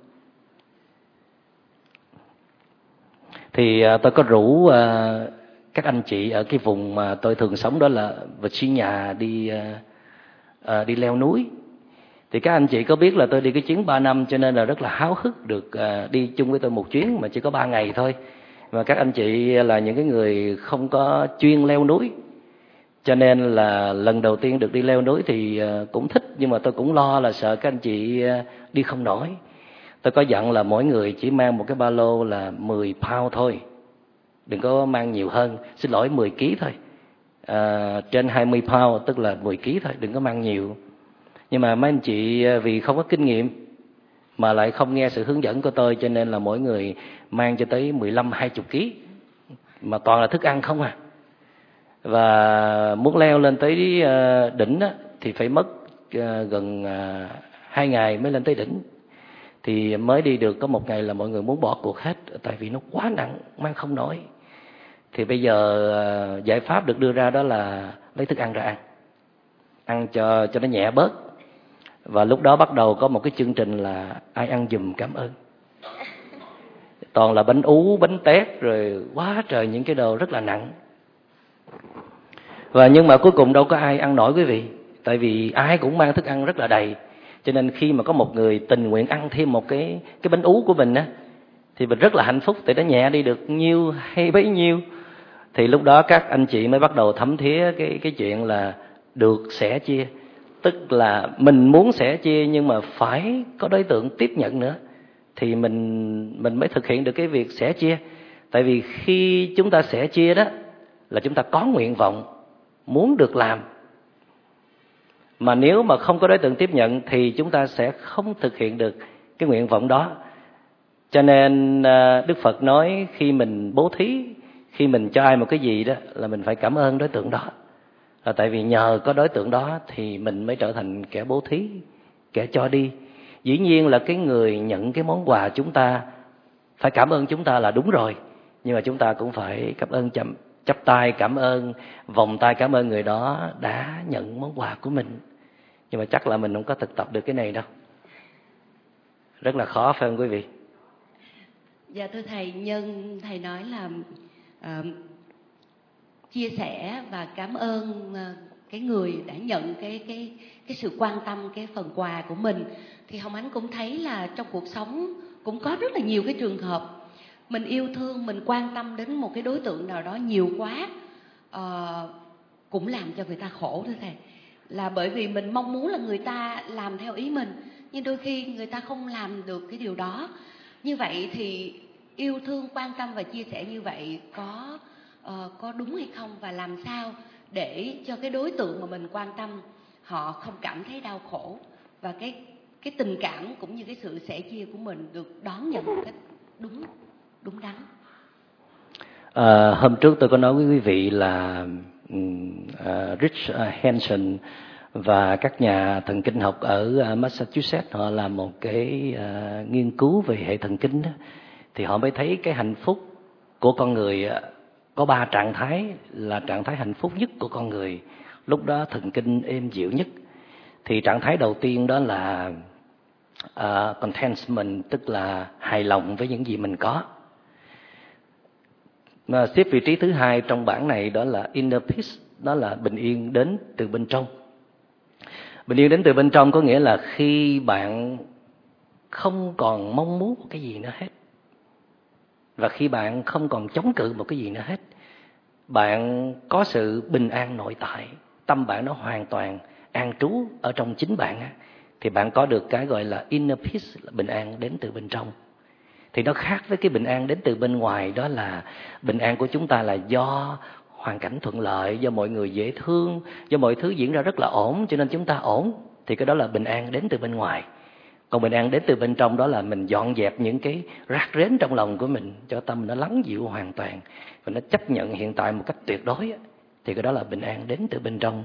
Thì uh, tôi có rủ uh, các anh chị ở cái vùng mà tôi thường sống, đó là Virginia, đi uh, uh, đi leo núi. Thì các anh chị có biết là tôi đi cái chuyến ba năm, cho nên là rất là háo hức được uh, đi chung với tôi một chuyến mà chỉ có ba ngày thôi. Và các anh chị là những cái người không có chuyên leo núi, cho nên là lần đầu tiên được đi leo núi thì uh, cũng thích, nhưng mà tôi cũng lo là sợ các anh chị uh, đi không nổi. Tôi có dặn là mỗi người chỉ mang một cái ba lô là mười pound thôi, đừng có mang nhiều hơn, xin lỗi mười ký thôi, à, trên hai mươi pound tức là mười ký thôi, đừng có mang nhiều. Nhưng mà mấy anh chị vì không có kinh nghiệm mà lại không nghe sự hướng dẫn của tôi, cho nên là mỗi người mang cho tới mười lăm hai mươi ký, mà toàn là thức ăn không à. Và muốn leo lên tới đỉnh á, thì phải mất gần hai ngày mới lên tới đỉnh. Thì mới đi được có một ngày là mọi người muốn bỏ cuộc hết, tại vì nó quá nặng, mang không nổi. Thì bây giờ giải pháp được đưa ra đó là lấy thức ăn ra ăn, ăn cho cho nó nhẹ bớt. Và lúc đó bắt đầu có một cái chương trình là ai ăn giùm cảm ơn. Toàn là bánh ú, bánh tét, rồi quá trời những cái đồ rất là nặng. Và nhưng mà cuối cùng đâu có ai ăn nổi quý vị, tại vì ai cũng mang thức ăn rất là đầy. Cho nên khi mà có một người tình nguyện ăn thêm một cái cái bánh ú của mình á, thì mình rất là hạnh phúc, tại nó nhẹ đi được nhiêu hay bấy nhiêu. Thì lúc đó các anh chị mới bắt đầu thấm thía cái cái chuyện là được sẻ chia. Tức là mình muốn sẻ chia nhưng mà phải có đối tượng tiếp nhận nữa, thì mình mình mới thực hiện được cái việc sẻ chia. Tại vì khi chúng ta sẻ chia đó là chúng ta có nguyện vọng muốn được làm. Mà nếu mà không có đối tượng tiếp nhận thì chúng ta sẽ không thực hiện được cái nguyện vọng đó. Cho nên Đức Phật nói khi mình bố thí, khi mình cho ai một cái gì đó là mình phải cảm ơn đối tượng đó. Là tại vì nhờ có đối tượng đó thì mình mới trở thành kẻ bố thí, kẻ cho đi. Dĩ nhiên là cái người nhận cái món quà chúng ta phải cảm ơn chúng ta là đúng rồi, nhưng mà chúng ta cũng phải cảm ơn, chậm chắp tay cảm ơn, vòng tay cảm ơn người đó đã nhận món quà của mình. Nhưng mà chắc là mình không có thực tập được cái này đâu. Rất là khó phải không quý vị? Dạ thưa thầy, nhân thầy nói là uh, chia sẻ và cảm ơn uh, cái người đã nhận cái cái cái sự quan tâm, cái phần quà của mình, thì Hồng Ánh cũng thấy là trong cuộc sống cũng có rất là nhiều cái trường hợp mình yêu thương, mình quan tâm đến một cái đối tượng nào đó nhiều quá, uh, cũng làm cho người ta khổ thưa thầy. Là bởi vì mình mong muốn là người ta làm theo ý mình, nhưng đôi khi người ta không làm được cái điều đó. Như vậy thì yêu thương, quan tâm và chia sẻ như vậy có uh, có đúng hay không, và làm sao để cho cái đối tượng mà mình quan tâm họ không cảm thấy đau khổ, và cái cái tình cảm cũng như cái sự sẻ chia của mình được đón nhận một cách đúng đúng đắn. À, hôm trước tôi có nói với quý vị là uh, Rich Hanson và các nhà thần kinh học ở Massachusetts họ làm một cái uh, nghiên cứu về hệ thần kinh đó, thì họ mới thấy cái hạnh phúc của con người có ba trạng thái, là trạng thái hạnh phúc nhất của con người, lúc đó thần kinh êm dịu nhất. Thì trạng thái đầu tiên đó là uh, contentment, tức là hài lòng với những gì mình có. Mà xếp vị trí thứ hai trong bảng này đó là inner peace, đó là bình yên đến từ bên trong. Bình yên đến từ bên trong có nghĩa là khi bạn không còn mong muốn một cái gì nữa hết, và khi bạn không còn chống cự một cái gì nữa hết, bạn có sự bình an nội tại, tâm bạn nó hoàn toàn an trú ở trong chính bạn, thì bạn có được cái gọi là inner peace, là bình an đến từ bên trong. Thì nó khác với cái bình an đến từ bên ngoài, đó là bình an của chúng ta là do hoàn cảnh thuận lợi, do mọi người dễ thương, do mọi thứ diễn ra rất là ổn cho nên chúng ta ổn, thì cái đó là bình an đến từ bên ngoài. Còn bình an đến từ bên trong đó là mình dọn dẹp những cái rác rến trong lòng của mình, cho tâm nó lắng dịu hoàn toàn và nó chấp nhận hiện tại một cách tuyệt đối, thì cái đó là bình an đến từ bên trong.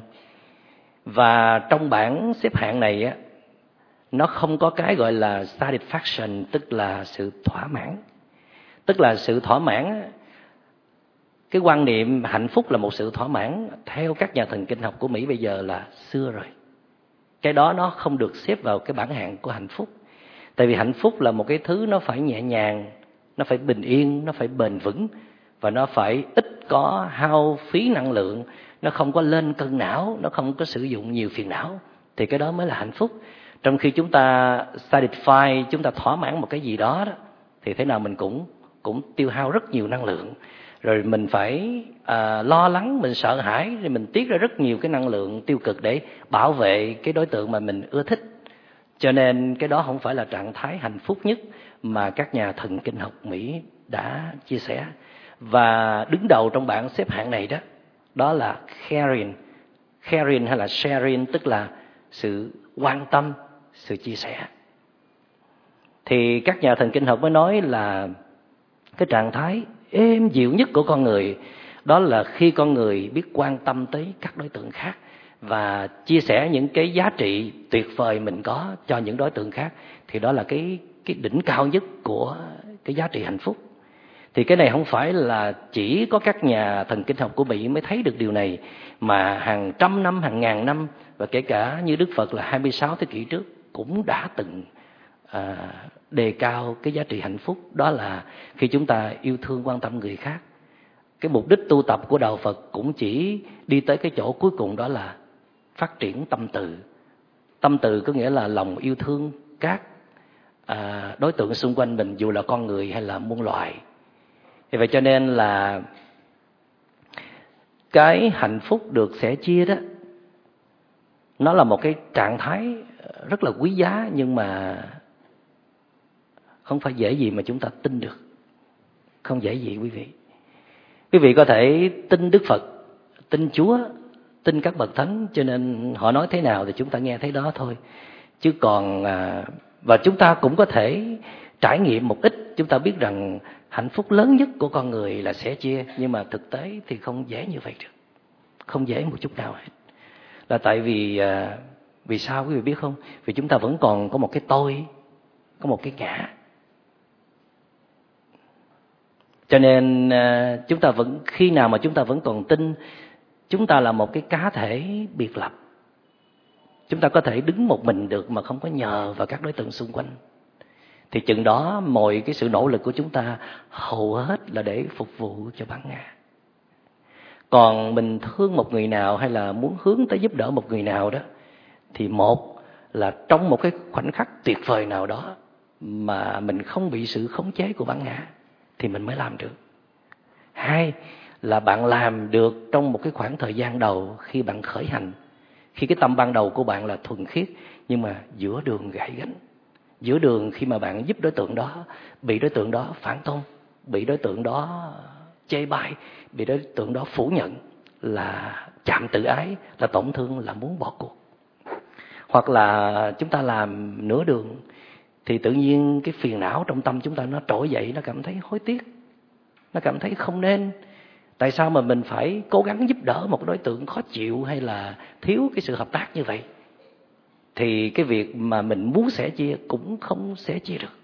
Và trong bảng xếp hạng này á, nó không có cái gọi là satisfaction, tức là sự thỏa mãn. Tức là sự thỏa mãn, cái quan niệm hạnh phúc là một sự thỏa mãn theo các nhà thần kinh học của Mỹ bây giờ là xưa rồi. Cái đó nó không được xếp vào cái bảng hạng của hạnh phúc. Tại vì hạnh phúc là một cái thứ nó phải nhẹ nhàng, nó phải bình yên, nó phải bền vững, và nó phải ít có hao phí năng lượng, nó không có lên cân não, nó không có sử dụng nhiều phiền não, thì cái đó mới là hạnh phúc. Trong khi chúng ta satisfy, chúng ta thỏa mãn một cái gì đó, đó thì thế nào mình cũng cũng tiêu hao rất nhiều năng lượng, rồi mình phải à, lo lắng, mình sợ hãi, rồi mình tiết ra rất nhiều cái năng lượng tiêu cực để bảo vệ cái đối tượng mà mình ưa thích. Cho nên cái đó không phải là trạng thái hạnh phúc nhất mà các nhà thần kinh học Mỹ đã chia sẻ. Và đứng đầu trong bảng xếp hạng này đó, đó là caring. Caring hay là sharing, tức là sự quan tâm, sự chia sẻ. Thì các nhà thần kinh học mới nói là cái trạng thái êm dịu nhất của con người đó là khi con người biết quan tâm tới các đối tượng khác và chia sẻ những cái giá trị tuyệt vời mình có cho những đối tượng khác, thì đó là cái cái đỉnh cao nhất của cái giá trị hạnh phúc. Thì cái này không phải là chỉ có các nhà thần kinh học của Mỹ mới thấy được điều này, mà hàng trăm năm, hàng ngàn năm, và kể cả như Đức Phật là hai mươi sáu thế kỷ trước cũng đã từng à, đề cao cái giá trị hạnh phúc, đó là khi chúng ta yêu thương quan tâm người khác. Cái mục đích tu tập của đạo Phật cũng chỉ đi tới cái chỗ cuối cùng, đó là phát triển tâm từ. Tâm từ có nghĩa là lòng yêu thương các à, đối tượng xung quanh mình, dù là con người hay là muôn loài. Vì vậy cho nên là cái hạnh phúc được sẻ chia đó, nó là một cái trạng thái rất là quý giá, nhưng mà không phải dễ gì mà chúng ta tin được. Không dễ gì quý vị. Quý vị có thể tin Đức Phật, tin Chúa, tin các bậc thánh, cho nên họ nói thế nào thì chúng ta nghe thế đó thôi. Chứ còn và chúng ta cũng có thể trải nghiệm một ít, chúng ta biết rằng hạnh phúc lớn nhất của con người là sẻ chia, nhưng mà thực tế thì không dễ như vậy được. Không dễ một chút nào hết. Là tại vì vì sao quý vị biết không? Vì chúng ta vẫn còn có một cái tôi, có một cái ngã. Cho nên chúng ta vẫn, khi nào mà chúng ta vẫn còn tin chúng ta là một cái cá thể biệt lập, chúng ta có thể đứng một mình được mà không có nhờ vào các đối tượng xung quanh. thì chừng đó mọi cái sự nỗ lực của chúng ta hầu hết là để phục vụ cho bản ngã. Còn mình thương một người nào hay là muốn hướng tới giúp đỡ một người nào đó, thì một là trong một cái khoảnh khắc tuyệt vời nào đó mà mình không bị sự khống chế của bản ngã thì mình mới làm được. Hai là bạn làm được trong một cái khoảng thời gian đầu khi bạn khởi hành, khi cái tâm ban đầu của bạn là thuần khiết, nhưng mà giữa đường gãy gánh, giữa đường khi mà bạn giúp đối tượng đó, bị đối tượng đó phản tôn, bị đối tượng đó chê bai, bị đối tượng đó phủ nhận, là chạm tự ái, là tổn thương, là muốn bỏ cuộc. Hoặc là chúng ta làm nửa đường thì tự nhiên cái phiền não trong tâm chúng ta nó trỗi dậy, nó cảm thấy hối tiếc, nó cảm thấy không nên. Tại sao mà mình phải cố gắng giúp đỡ một đối tượng khó chịu hay là thiếu cái sự hợp tác như vậy? Thì cái việc mà mình muốn sẻ chia cũng không sẻ chia được.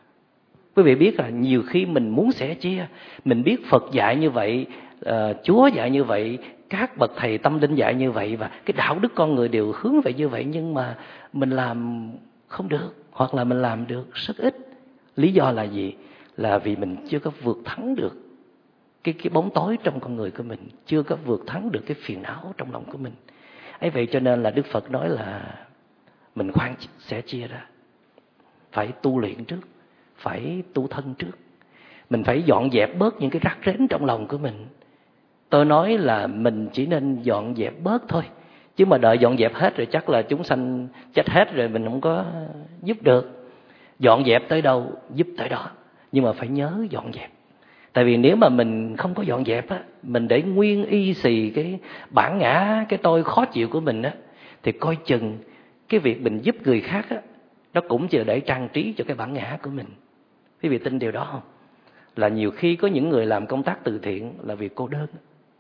Quý vị biết là nhiều khi mình muốn sẻ chia, mình biết Phật dạy như vậy, uh, Chúa dạy như vậy, các bậc thầy tâm linh dạy như vậy, và cái đạo đức con người đều hướng về như vậy, nhưng mà mình làm không được, hoặc là mình làm được rất ít. Lý do là gì? Là vì mình chưa có vượt thắng được cái, cái bóng tối trong con người của mình, chưa có vượt thắng được cái phiền não trong lòng của mình. Ấy vậy cho nên là Đức Phật nói là mình khoan sẻ chia ra, phải tu luyện trước, phải tu thân trước. Mình phải dọn dẹp bớt những cái rắc rến trong lòng của mình. Tôi nói là mình chỉ nên dọn dẹp bớt thôi, chứ mà đợi dọn dẹp hết rồi chắc là chúng sanh chết hết rồi, mình không có giúp được. Dọn dẹp tới đâu giúp tới đó, nhưng mà phải nhớ dọn dẹp. Tại vì nếu mà mình không có dọn dẹp á, mình để nguyên y xì cái bản ngã, cái tôi khó chịu của mình á, thì coi chừng cái việc mình giúp người khác á, nó cũng chỉ để trang trí cho cái bản ngã của mình. Quý vị tin điều đó không? Là nhiều khi có những người làm công tác từ thiện là vì cô đơn.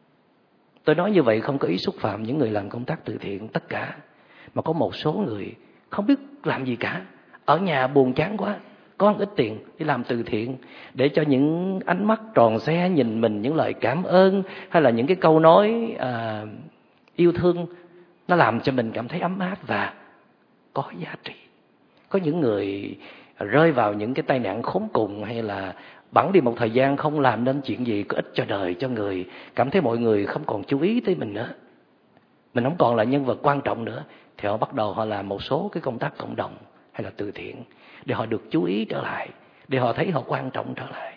Tôi nói như vậy không có ý xúc phạm những người làm công tác từ thiện tất cả, mà có một số người không biết làm gì cả, ở nhà buồn chán quá, có một ít tiền đi làm từ thiện, để cho những ánh mắt tròn xe nhìn mình, những lời cảm ơn hay là những cái câu nói à, yêu thương, nó làm cho mình cảm thấy ấm áp và có giá trị. Có những người rơi vào những cái tai nạn khốn cùng, hay là bẵng đi một thời gian không làm nên chuyện gì có ích cho đời, cho người, cảm thấy mọi người không còn chú ý tới mình nữa, mình không còn là nhân vật quan trọng nữa, thì họ bắt đầu họ làm một số cái công tác cộng đồng hay là từ thiện để họ được chú ý trở lại, để họ thấy họ quan trọng trở lại.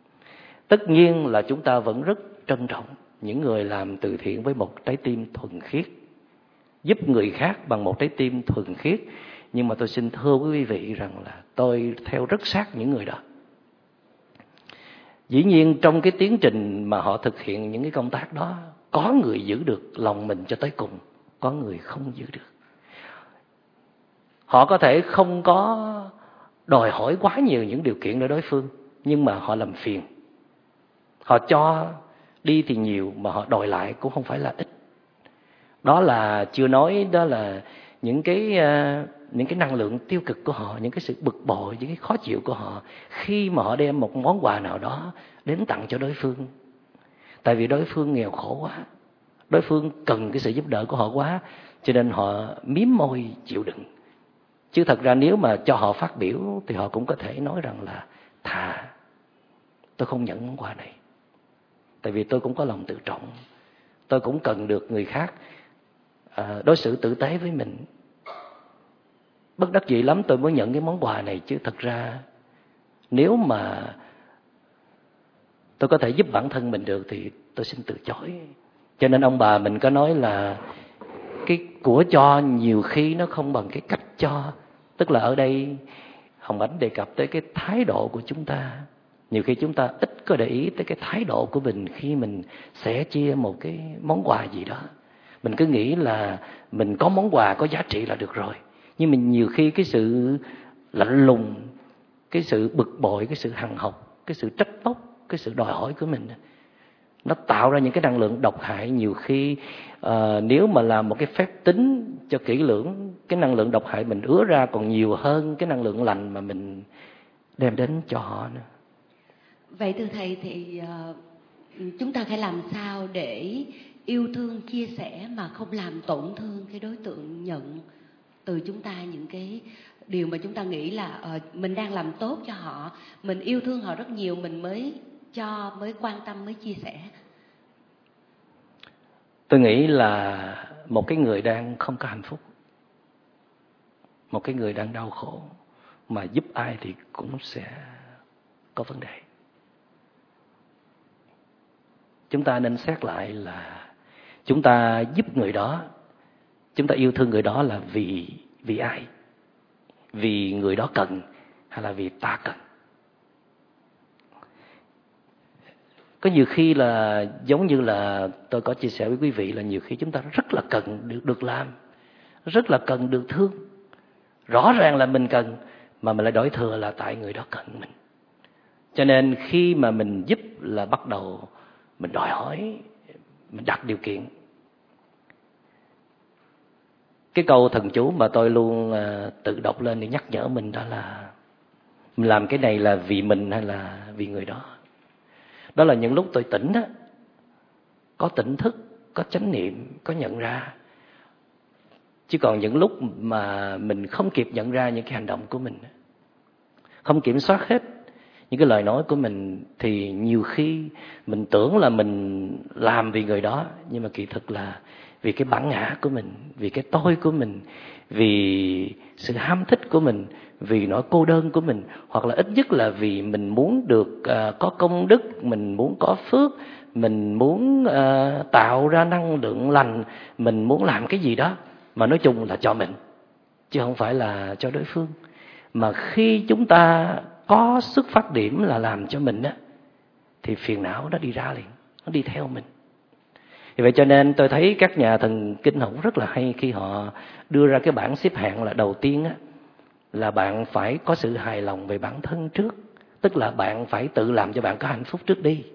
Tất nhiên là chúng ta vẫn rất trân trọng những người làm từ thiện với một trái tim thuần khiết, giúp người khác bằng một trái tim thuần khiết. Nhưng mà tôi xin thưa quý vị rằng là tôi theo rất sát những người đó. Dĩ nhiên trong cái tiến trình mà họ thực hiện những cái công tác đó, có người giữ được lòng mình cho tới cùng, có người không giữ được. Họ có thể không có đòi hỏi quá nhiều những điều kiện ở đối phương, nhưng mà họ làm phiền. Họ cho đi thì nhiều mà họ đòi lại cũng không phải là ít. Đó là chưa nói đó là những cái uh, những cái năng lượng tiêu cực của họ, những cái sự bực bội, những cái khó chịu của họ khi mà họ đem một món quà nào đó đến tặng cho đối phương. Tại vì đối phương nghèo khổ quá, đối phương cần cái sự giúp đỡ của họ quá, cho nên họ miếm môi chịu đựng. Chứ thật ra nếu mà cho họ phát biểu thì họ cũng có thể nói rằng là thà tôi không nhận món quà này, tại vì tôi cũng có lòng tự trọng, tôi cũng cần được người khác à, đối xử tử tế với mình. Bất đắc dĩ lắm tôi mới nhận cái món quà này, chứ thật ra nếu mà tôi có thể giúp bản thân mình được thì tôi xin từ chối. Cho nên ông bà mình có nói là cái của cho nhiều khi nó không bằng cái cách cho. Tức là ở đây Hồng Ánh đề cập tới cái thái độ của chúng ta. Nhiều khi chúng ta ít có để ý tới cái thái độ của mình khi mình sẻ chia một cái món quà gì đó. Mình cứ nghĩ là mình có món quà có giá trị là được rồi. Nhưng mình nhiều khi cái sự lạnh lùng, cái sự bực bội, cái sự hằn học, cái sự trách móc, cái sự đòi hỏi của mình, nó tạo ra những cái năng lượng độc hại. Nhiều khi uh, nếu mà làm một cái phép tính cho kỹ lưỡng, cái năng lượng độc hại mình ứa ra còn nhiều hơn cái năng lượng lành mà mình đem đến cho họ nữa. Vậy thưa Thầy thì uh, chúng ta phải làm sao để yêu thương, chia sẻ mà không làm tổn thương cái đối tượng nhận từ chúng ta những cái điều mà chúng ta nghĩ là uh, mình đang làm tốt cho họ, mình yêu thương họ rất nhiều, mình mới cho, mới quan tâm, mới chia sẻ? Tôi nghĩ là một cái người đang không có hạnh phúc, một cái người đang đau khổ mà giúp ai thì cũng sẽ có vấn đề. Chúng ta nên xét lại là chúng ta giúp người đó, chúng ta yêu thương người đó là vì vì ai? Vì người đó cần hay là vì ta cần? Có nhiều khi là giống như là tôi có chia sẻ với quý vị là nhiều khi chúng ta rất là cần được được làm, rất là cần được thương. Rõ ràng là mình cần mà mình lại đổi thừa là tại người đó cần mình. Cho nên khi mà mình giúp là bắt đầu mình đòi hỏi, mình đặt điều kiện. Cái câu thần chú mà tôi luôn uh, tự đọc lên để nhắc nhở mình đó là mình làm cái này là vì mình hay là vì người đó. Đó là những lúc tôi tỉnh đó, có tỉnh thức, có chánh niệm, có nhận ra. Chứ còn những lúc mà mình không kịp nhận ra những cái hành động của mình, không kiểm soát hết những cái lời nói của mình, thì nhiều khi mình tưởng là mình làm vì người đó, nhưng mà kỳ thực là vì cái bản ngã của mình, vì cái tôi của mình, vì sự ham thích của mình, vì nỗi cô đơn của mình, hoặc là ít nhất là vì mình muốn được uh, có công đức, mình muốn có phước, mình muốn uh, tạo ra năng lượng lành, mình muốn làm cái gì đó mà nói chung là cho mình, chứ không phải là cho đối phương. Mà khi chúng ta có xuất phát điểm là làm cho mình á, thì phiền não nó đi ra liền, nó đi theo mình. Vì vậy cho nên tôi thấy các nhà thần kinh học rất là hay khi họ đưa ra cái bảng xếp hạng là đầu tiên á, là bạn phải có sự hài lòng về bản thân trước. Tức là bạn phải tự làm cho bạn có hạnh phúc trước đi.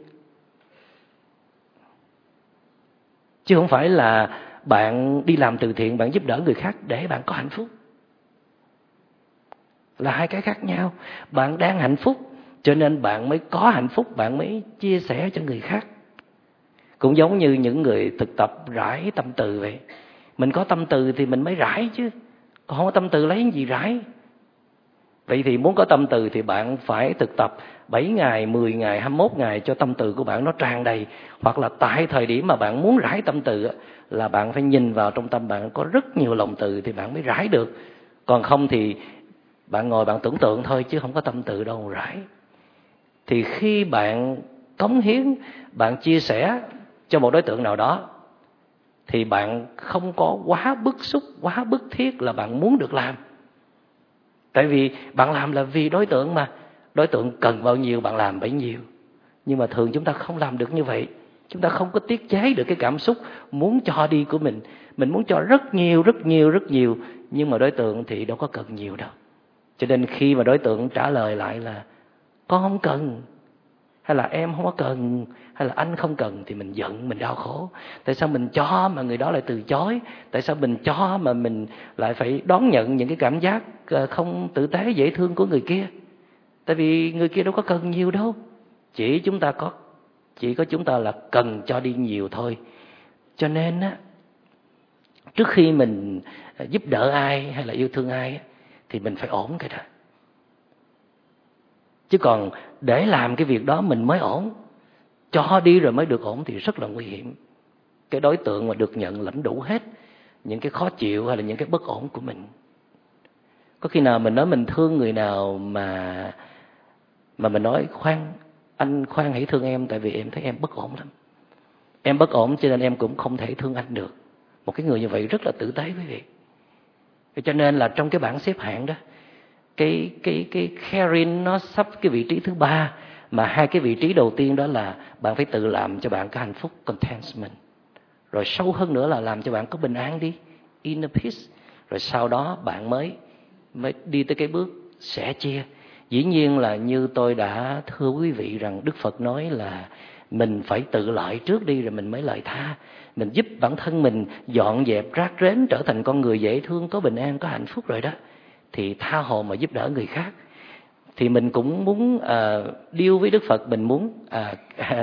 Chứ không phải là bạn đi làm từ thiện, bạn giúp đỡ người khác để bạn có hạnh phúc. Là hai cái khác nhau. Bạn đang hạnh phúc cho nên bạn mới có hạnh phúc, bạn mới chia sẻ cho người khác. Cũng giống như những người thực tập rải tâm từ vậy. Mình có tâm từ thì mình mới rải chứ, còn không có tâm từ lấy gì rải. Vậy thì muốn có tâm từ thì bạn phải thực tập bảy ngày, mười ngày, hai mươi mốt ngày cho tâm từ của bạn nó tràn đầy. Hoặc là tại thời điểm mà bạn muốn rải tâm từ là bạn phải nhìn vào trong tâm bạn có rất nhiều lòng từ thì bạn mới rải được. Còn không thì bạn ngồi bạn tưởng tượng thôi chứ không có tâm từ đâu rải. Thì khi bạn cống hiến, bạn chia sẻ cho một đối tượng nào đó thì bạn không có quá bức xúc, quá bức thiết là bạn muốn được làm. Tại vì bạn làm là vì đối tượng mà. Đối tượng cần bao nhiêu bạn làm bấy nhiêu. Nhưng mà thường chúng ta không làm được như vậy. Chúng ta không có tiết chế được cái cảm xúc muốn cho đi của mình. Mình muốn cho rất nhiều, rất nhiều, rất nhiều. Nhưng mà đối tượng thì đâu có cần nhiều đâu. Cho nên khi mà đối tượng trả lời lại là con không cần, hay là em không có cần, hay là anh không cần, thì mình giận, mình đau khổ. Tại sao mình cho mà người đó lại từ chối? Tại sao mình cho mà mình lại phải đón nhận những cái cảm giác không tử tế, dễ thương của người kia? Tại vì người kia đâu có cần nhiều đâu. Chỉ chúng ta có Chỉ có chúng ta là cần cho đi nhiều thôi. Cho nên á, trước khi mình giúp đỡ ai hay là yêu thương ai thì mình phải ổn cái đó. Chứ còn để làm cái việc đó mình mới ổn, cho đi rồi mới được ổn thì rất là nguy hiểm. Cái đối tượng mà được nhận lãnh đủ hết những cái khó chịu hay là những cái bất ổn của mình. Có khi nào mình nói mình thương người nào mà mà mình nói khoan, anh khoan hãy thương em, tại vì em thấy em bất ổn lắm. Em bất ổn cho nên em cũng không thể thương anh được. Một cái người như vậy rất là tử tế quý vị. Cho nên là trong cái bảng xếp hạng đó, cái cái cái caring nó sắp cái vị trí thứ ba, mà hai cái vị trí đầu tiên đó là bạn phải tự làm cho bạn có hạnh phúc, contentment. Rồi sâu hơn nữa là làm cho bạn có bình an đi, inner peace. Rồi sau đó bạn mới mới đi tới cái bước sẻ chia. Dĩ nhiên là như tôi đã thưa quý vị rằng Đức Phật nói là mình phải tự lợi trước đi rồi mình mới lợi tha. Mình giúp bản thân mình dọn dẹp rác rến, trở thành con người dễ thương, có bình an, có hạnh phúc rồi đó, thì tha hồ mà giúp đỡ người khác. Thì mình cũng muốn uh, deal với Đức Phật, mình muốn uh, uh,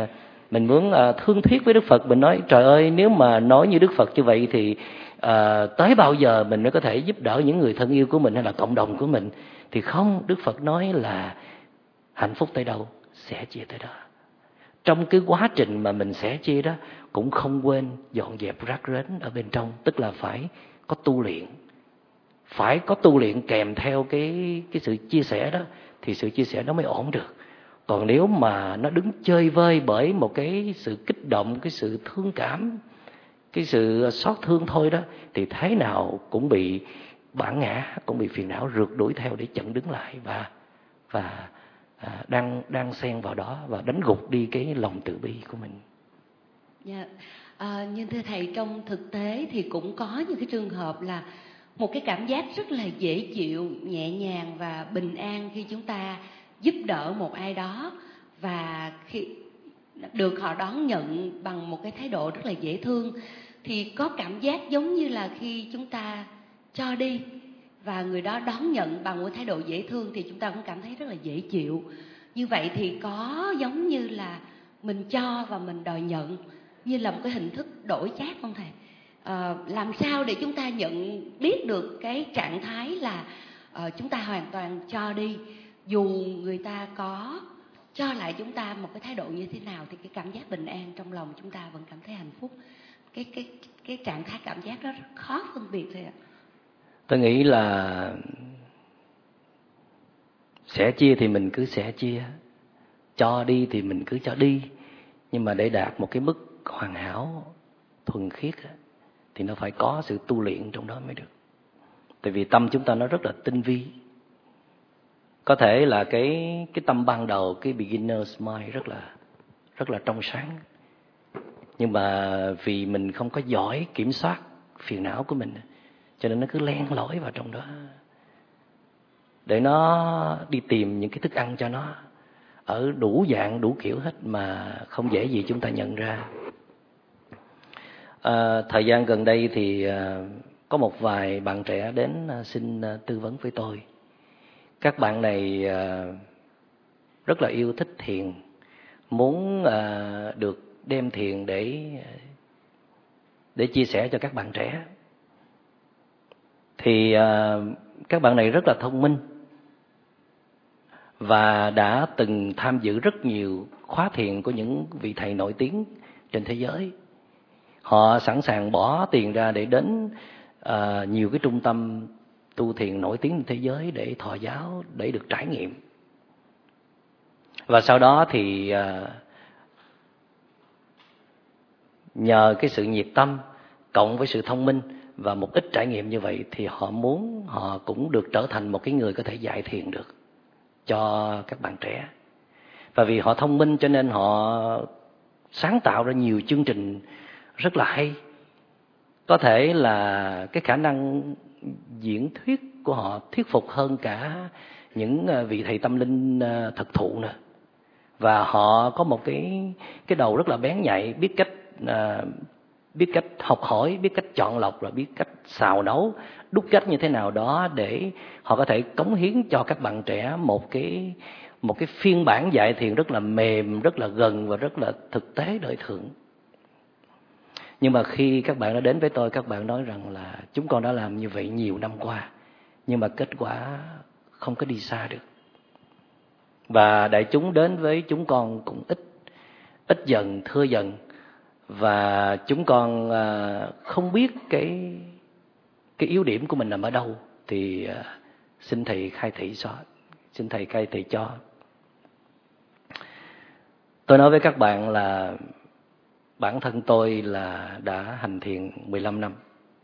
Mình muốn uh, thương thuyết với Đức Phật. Mình nói trời ơi, nếu mà nói như Đức Phật như vậy thì uh, tới bao giờ mình mới có thể giúp đỡ những người thân yêu của mình hay là cộng đồng của mình? Thì không, Đức Phật nói là hạnh phúc tới đâu sẻ chia tới đó. Trong cái quá trình mà mình sẻ chia đó cũng không quên dọn dẹp rác rến ở bên trong. Tức là phải có tu luyện, phải có tu luyện kèm theo cái, cái sự chia sẻ đó, thì sự chia sẻ nó mới ổn được. Còn nếu mà nó đứng chơi vơi bởi một cái sự kích động, cái sự thương cảm, cái sự xót thương thôi đó, thì thế nào cũng bị bản ngã, cũng bị phiền não rượt đuổi theo để chặn đứng lại và và à, đang đang xen vào đó và đánh gục đi cái lòng từ bi của mình. Dạ. À, nhưng thưa thầy, trong thực tế thì cũng có những cái trường hợp là một cái cảm giác rất là dễ chịu, nhẹ nhàng và bình an khi chúng ta giúp đỡ một ai đó, và khi được họ đón nhận bằng một cái thái độ rất là dễ thương, thì có cảm giác giống như là khi chúng ta cho đi và người đó đón nhận bằng một thái độ dễ thương thì chúng ta cũng cảm thấy rất là dễ chịu. Như vậy thì có giống như là mình cho và mình đòi nhận, như là một cái hình thức đổi chác không thầy? À, làm sao để chúng ta nhận biết được cái trạng thái là uh, chúng ta hoàn toàn cho đi, dù người ta có cho lại chúng ta một cái thái độ như thế nào thì cái cảm giác bình an trong lòng chúng ta vẫn cảm thấy hạnh phúc. Cái cái cái trạng thái cảm giác đó rất khó phân biệt thôi ạ. Tôi nghĩ là sẻ chia thì mình cứ sẻ chia, cho đi thì mình cứ cho đi, nhưng mà để đạt một cái mức hoàn hảo, thuần khiết thì nó phải có sự tu luyện trong đó mới được. Tại vì tâm chúng ta nó rất là tinh vi. Có thể là cái cái tâm ban đầu, cái beginner's mind rất là rất là trong sáng, nhưng mà vì mình không có giỏi kiểm soát phiền não của mình, cho nên nó cứ len lỏi vào trong đó để nó đi tìm những cái thức ăn cho nó ở đủ dạng đủ kiểu hết mà không dễ gì chúng ta nhận ra. À, thời gian gần đây thì à, có một vài bạn trẻ đến à, xin à, tư vấn với tôi. Các bạn này à, rất là yêu thích thiền, muốn à, được đem thiền để để chia sẻ cho các bạn trẻ. Thì à, các bạn này rất là thông minh và đã từng tham dự rất nhiều khóa thiền của những vị thầy nổi tiếng trên thế giới. Họ sẵn sàng bỏ tiền ra để đến à, nhiều cái trung tâm tu thiền nổi tiếng trên thế giới để thọ giáo, để được trải nghiệm. Và sau đó thì à, nhờ cái sự nhiệt tâm cộng với sự thông minh và một ít trải nghiệm như vậy thì họ muốn họ cũng được trở thành một cái người có thể dạy thiền được cho các bạn trẻ. Và vì họ thông minh cho nên họ sáng tạo ra nhiều chương trình rất là hay. Có thể là cái khả năng diễn thuyết của họ thuyết phục hơn cả những vị thầy tâm linh thực thụ nữa. Và họ có một cái cái đầu rất là bén nhạy, biết cách à, biết cách học hỏi, biết cách chọn lọc và biết cách xào nấu, đúc cách như thế nào đó để họ có thể cống hiến cho các bạn trẻ một cái một cái phiên bản dạy thiền rất là mềm, rất là gần và rất là thực tế đời thường. Nhưng mà khi các bạn đã đến với tôi, các bạn nói rằng là chúng con đã làm như vậy nhiều năm qua, nhưng mà kết quả không có đi xa được. Và đại chúng đến với chúng con cũng ít, ít dần, thưa dần. Và chúng con không biết cái cái yếu điểm của mình nằm ở đâu. Thì xin thầy khai thị cho, xin thầy khai thị cho. Tôi nói với các bạn là bản thân tôi là đã hành thiền mười lăm năm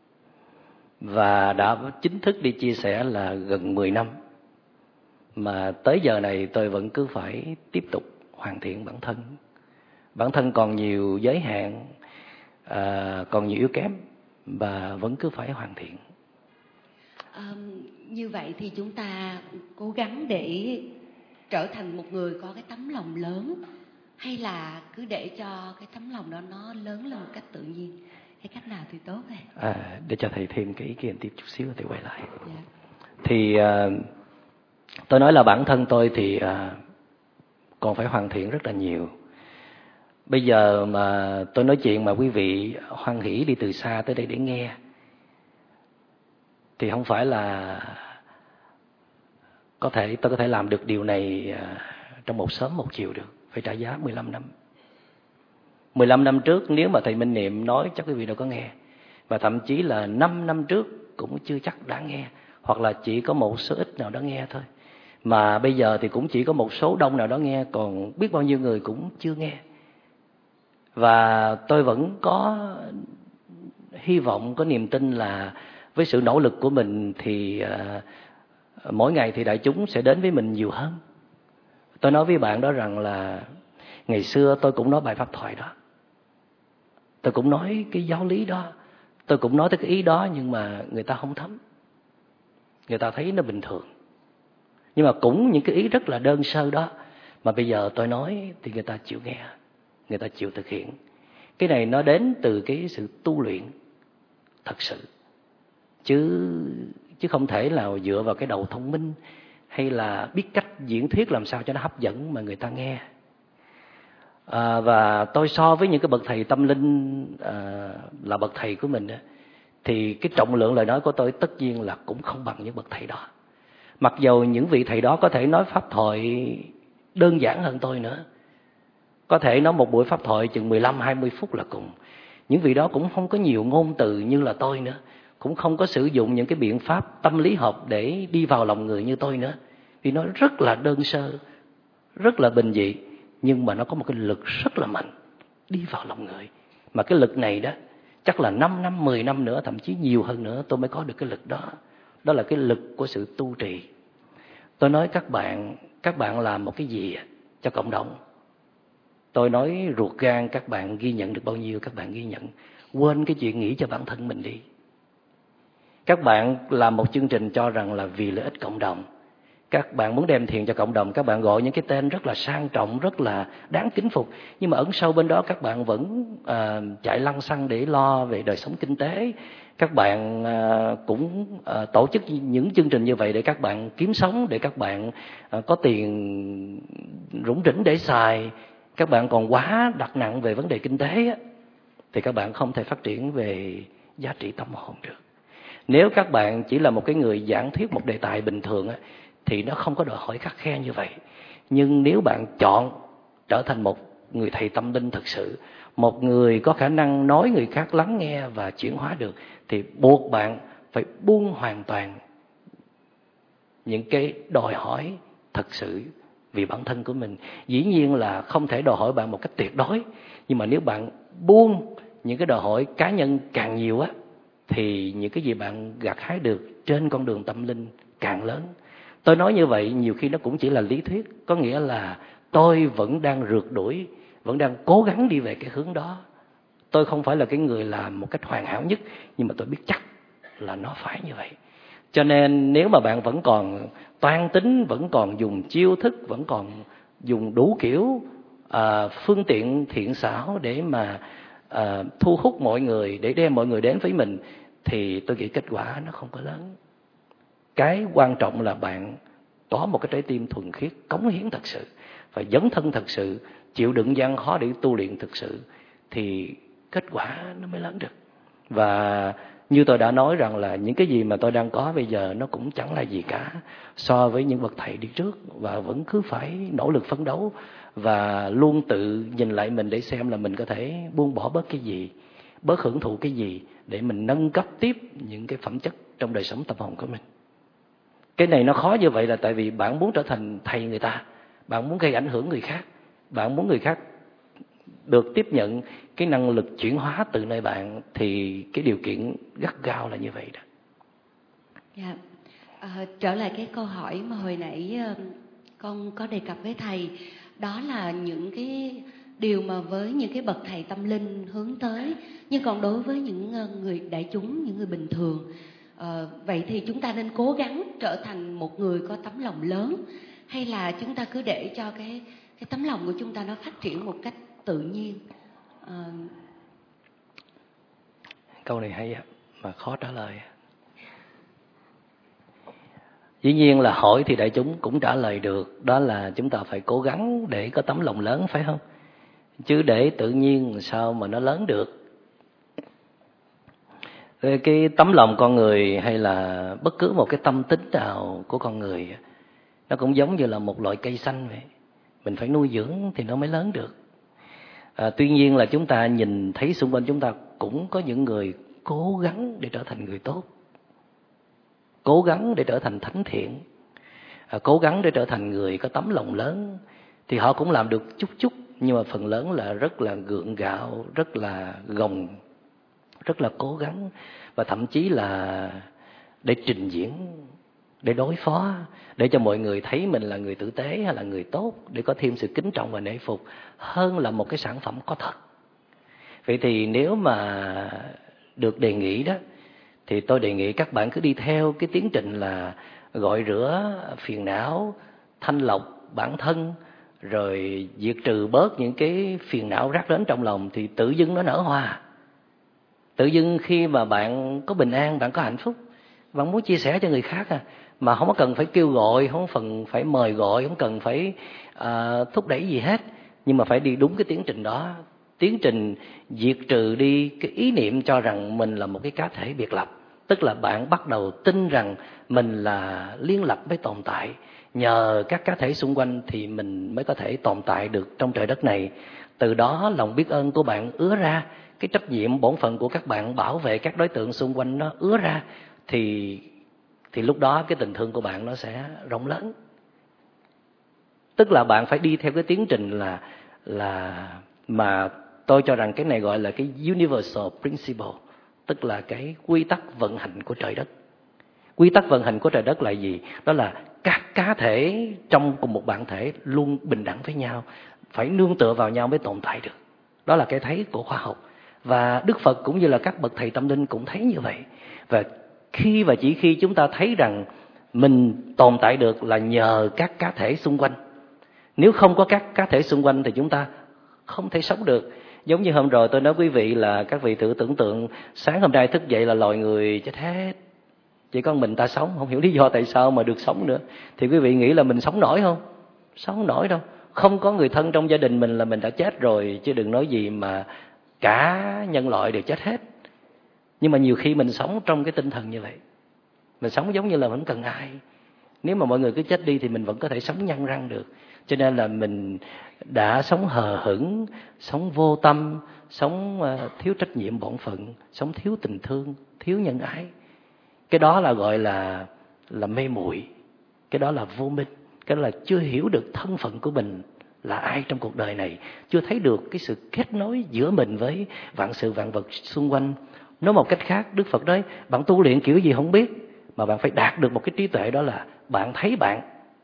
và đã chính thức đi chia sẻ là gần mười năm. Mà tới giờ này tôi vẫn cứ phải tiếp tục hoàn thiện bản thân. Bản thân còn nhiều giới hạn, à, còn nhiều yếu kém và vẫn cứ phải hoàn thiện. À, như vậy thì chúng ta cố gắng để trở thành một người có cái tấm lòng lớn, hay là cứ để cho cái tấm lòng đó nó lớn lên một cách tự nhiên? Cái cách nào thì tốt vậy? À, để cho thầy thêm cái ý kiến tiếp chút xíu thì quay lại. Yeah. Thì à, tôi nói là bản thân tôi thì à, còn phải hoàn thiện rất là nhiều. Bây giờ mà tôi nói chuyện mà quý vị hoan hỉ đi từ xa tới đây để nghe, thì không phải là có thể tôi có thể làm được điều này trong một sớm một chiều được, phải trả giá mười lăm năm. mười lăm năm trước nếu mà thầy Minh Niệm nói chắc quý vị đâu có nghe, và thậm chí là năm năm trước cũng chưa chắc đã nghe, hoặc là chỉ có một số ít nào đó nghe thôi. Mà bây giờ thì cũng chỉ có một số đông nào đó nghe, còn biết bao nhiêu người cũng chưa nghe. Và tôi vẫn có hy vọng, có niềm tin là với sự nỗ lực của mình thì uh, mỗi ngày thì đại chúng sẽ đến với mình nhiều hơn. Tôi nói với bạn đó rằng là ngày xưa tôi cũng nói bài pháp thoại đó, tôi cũng nói cái giáo lý đó, tôi cũng nói tới cái ý đó, nhưng mà người ta không thấm, người ta thấy nó bình thường. Nhưng mà cũng những cái ý rất là đơn sơ đó mà bây giờ tôi nói thì người ta chịu nghe, người ta chịu thực hiện. Cái này nó đến từ cái sự tu luyện thật sự, chứ chứ không thể nào dựa vào cái đầu thông minh hay là biết cách diễn thuyết làm sao cho nó hấp dẫn mà người ta nghe. À, và tôi so với những cái bậc thầy tâm linh à, là bậc thầy của mình, thì cái trọng lượng lời nói của tôi tất nhiên là cũng không bằng những bậc thầy đó. Mặc dầu những vị thầy đó có thể nói pháp thoại đơn giản hơn tôi nữa, có thể nói một buổi pháp thoại chừng mười lăm hai mươi phút là cùng. Những vị đó cũng không có nhiều ngôn từ như là tôi nữa, cũng không có sử dụng những cái biện pháp tâm lý học để đi vào lòng người như tôi nữa. Vì nó rất là đơn sơ, rất là bình dị, nhưng mà nó có một cái lực rất là mạnh đi vào lòng người. Mà cái lực này đó chắc là năm năm, mười năm nữa, thậm chí nhiều hơn nữa tôi mới có được cái lực đó. Đó là cái lực của sự tu trì. Tôi nói các bạn, các bạn làm một cái gì cho cộng đồng. Tôi nói ruột gan các bạn ghi nhận được bao nhiêu các bạn ghi nhận. Quên cái chuyện nghĩ cho bản thân mình đi. Các bạn làm một chương trình cho rằng là vì lợi ích cộng đồng. Các bạn muốn đem thiện cho cộng đồng, các bạn gọi những cái tên rất là sang trọng, rất là đáng kính phục. Nhưng mà ẩn sâu bên đó các bạn vẫn à, chạy lăng xăng để lo về đời sống kinh tế. Các bạn à, cũng à, tổ chức những chương trình như vậy để các bạn kiếm sống, để các bạn à, có tiền rủng rỉnh để xài. Các bạn còn quá đặt nặng về vấn đề kinh tế á, thì các bạn không thể phát triển về giá trị tâm hồn được. Nếu các bạn chỉ là một cái người giảng thuyết một đề tài bình thường á, thì nó không có đòi hỏi khắt khe như vậy. Nhưng nếu bạn chọn trở thành một người thầy tâm linh thực sự, một người có khả năng nói người khác lắng nghe và chuyển hóa được, thì buộc bạn phải buông hoàn toàn những cái đòi hỏi thật sự vì bản thân của mình. Dĩ nhiên là không thể đòi hỏi bạn một cách tuyệt đối, nhưng mà nếu bạn buông những cái đòi hỏi cá nhân càng nhiều á, thì những cái gì bạn gặt hái được trên con đường tâm linh càng lớn. Tôi nói như vậy nhiều khi nó cũng chỉ là lý thuyết, có nghĩa là tôi vẫn đang rượt đuổi, vẫn đang cố gắng đi về cái hướng đó. Tôi không phải là cái người làm một cách hoàn hảo nhất, nhưng mà tôi biết chắc là nó phải như vậy. Cho nên nếu mà bạn vẫn còn toan tính, vẫn còn dùng chiêu thức, vẫn còn dùng đủ kiểu à, phương tiện thiện xảo để mà à, thu hút mọi người, để đem mọi người đến với mình, thì tôi nghĩ kết quả nó không có lớn. Cái quan trọng là bạn có một cái trái tim thuần khiết, cống hiến thật sự và dấn thân thật sự, chịu đựng gian khó để tu luyện thực sự, thì kết quả nó mới lớn được. Và như tôi đã nói rằng là những cái gì mà tôi đang có bây giờ nó cũng chẳng là gì cả so với những bậc thầy đi trước, và vẫn cứ phải nỗ lực phấn đấu và luôn tự nhìn lại mình để xem là mình có thể buông bỏ bớt cái gì, bớt hưởng thụ cái gì để mình nâng cấp tiếp những cái phẩm chất trong đời sống tâm hồn của mình. Cái này nó khó như vậy là tại vì bạn muốn trở thành thầy người ta, bạn muốn gây ảnh hưởng người khác, bạn muốn người khác được tiếp nhận cái năng lực chuyển hóa từ nơi bạn, thì cái điều kiện gắt gao là như vậy đó. Dạ. À, trở lại cái câu hỏi mà hồi nãy con có đề cập với thầy, đó là những cái điều mà với những cái bậc thầy tâm linh hướng tới, nhưng còn đối với những người đại chúng, những người bình thường, à, vậy thì chúng ta nên cố gắng trở thành một người có tấm lòng lớn, hay là chúng ta cứ để cho cái cái tấm lòng của chúng ta nó phát triển một cách tự nhiên? À... Câu này hay mà khó trả lời. Dĩ nhiên là hỏi thì đại chúng cũng trả lời được, đó là chúng ta phải cố gắng để có tấm lòng lớn, phải không? chứ để tự nhiên sao mà nó lớn được. Cái tấm lòng con người hay là bất cứ một cái tâm tính nào của con người, nó cũng giống như là một loại cây xanh vậy. Mình phải nuôi dưỡng thì nó mới lớn được. À, tuy nhiên là chúng ta nhìn thấy xung quanh chúng ta cũng có những người cố gắng để trở thành người tốt, cố gắng để trở thành thánh thiện, à, cố gắng để trở thành người có tấm lòng lớn. Thì họ cũng làm được chút chút, nhưng mà phần lớn là rất là gượng gạo, rất là gồng, rất là cố gắng, và thậm chí là để trình diễn, để đối phó, để cho mọi người thấy mình là người tử tế hay là người tốt, để có thêm sự kính trọng và nể phục, hơn là một cái sản phẩm có thật. Vậy thì nếu mà được đề nghị đó, thì tôi đề nghị các bạn cứ đi theo cái tiến trình là gội rửa phiền não, thanh lọc bản thân, rồi diệt trừ bớt những cái phiền não rác rến trong lòng, thì tự dưng nó nở hoa. Tự dưng khi mà bạn có bình an, bạn có hạnh phúc, bạn muốn chia sẻ cho người khác à, mà không có cần phải kêu gọi, không cần phải mời gọi, không cần phải uh, thúc đẩy gì hết, nhưng mà phải đi đúng cái tiến trình đó. Tiến trình diệt trừ đi cái ý niệm cho rằng mình là một cái cá thể biệt lập. Tức là bạn bắt đầu tin rằng mình là liên lập với tồn tại. Nhờ các cá thể xung quanh thì mình mới có thể tồn tại được trong trời đất này. Từ đó lòng biết ơn của bạn ứa ra, cái trách nhiệm bổn phận của các bạn bảo vệ các đối tượng xung quanh nó ứa ra, thì thì lúc đó cái tình thương của bạn nó sẽ rộng lớn. Tức là bạn phải đi theo cái tiến trình là là mà tôi cho rằng cái này gọi là cái universal principle, tức là cái quy tắc vận hành của trời đất. Quy tắc vận hành của trời đất là gì? Đó là các cá thể trong cùng một bản thể luôn bình đẳng với nhau, phải nương tựa vào nhau mới tồn tại được. Đó là cái thấy của khoa học. Và Đức Phật cũng như là các bậc thầy tâm linh cũng thấy như vậy. Và khi và chỉ khi chúng ta thấy rằng mình tồn tại được là nhờ các cá thể xung quanh. Nếu không có các cá thể xung quanh thì chúng ta không thể sống được. Giống như hôm rồi tôi nói quý vị là các vị thử tưởng tượng sáng hôm nay thức dậy là loài người chết hết, chỉ có mình ta sống, không hiểu lý do tại sao mà được sống nữa. Thì quý vị nghĩ là mình sống nổi không? Sống nổi đâu. Không có người thân trong gia đình mình là mình đã chết rồi, chứ đừng nói gì mà cả nhân loại đều chết hết. Nhưng mà nhiều khi mình sống trong cái tinh thần như vậy, mình sống giống như là vẫn cần ai. Nếu mà mọi người cứ chết đi thì mình vẫn có thể sống nhăn răng được. Cho nên là mình đã sống hờ hững, sống vô tâm, sống thiếu trách nhiệm bổn phận, sống thiếu tình thương, thiếu nhân ái. Cái đó là gọi là là mê muội, cái đó là vô minh, cái đó là chưa hiểu được thân phận của mình là ai trong cuộc đời này, chưa thấy được cái sự kết nối giữa mình với vạn sự vạn vật xung quanh. Nói một cách khác, Đức Phật nói bạn tu luyện kiểu gì không biết, mà bạn phải đạt được một cái trí tuệ, đó là bạn thấy bạn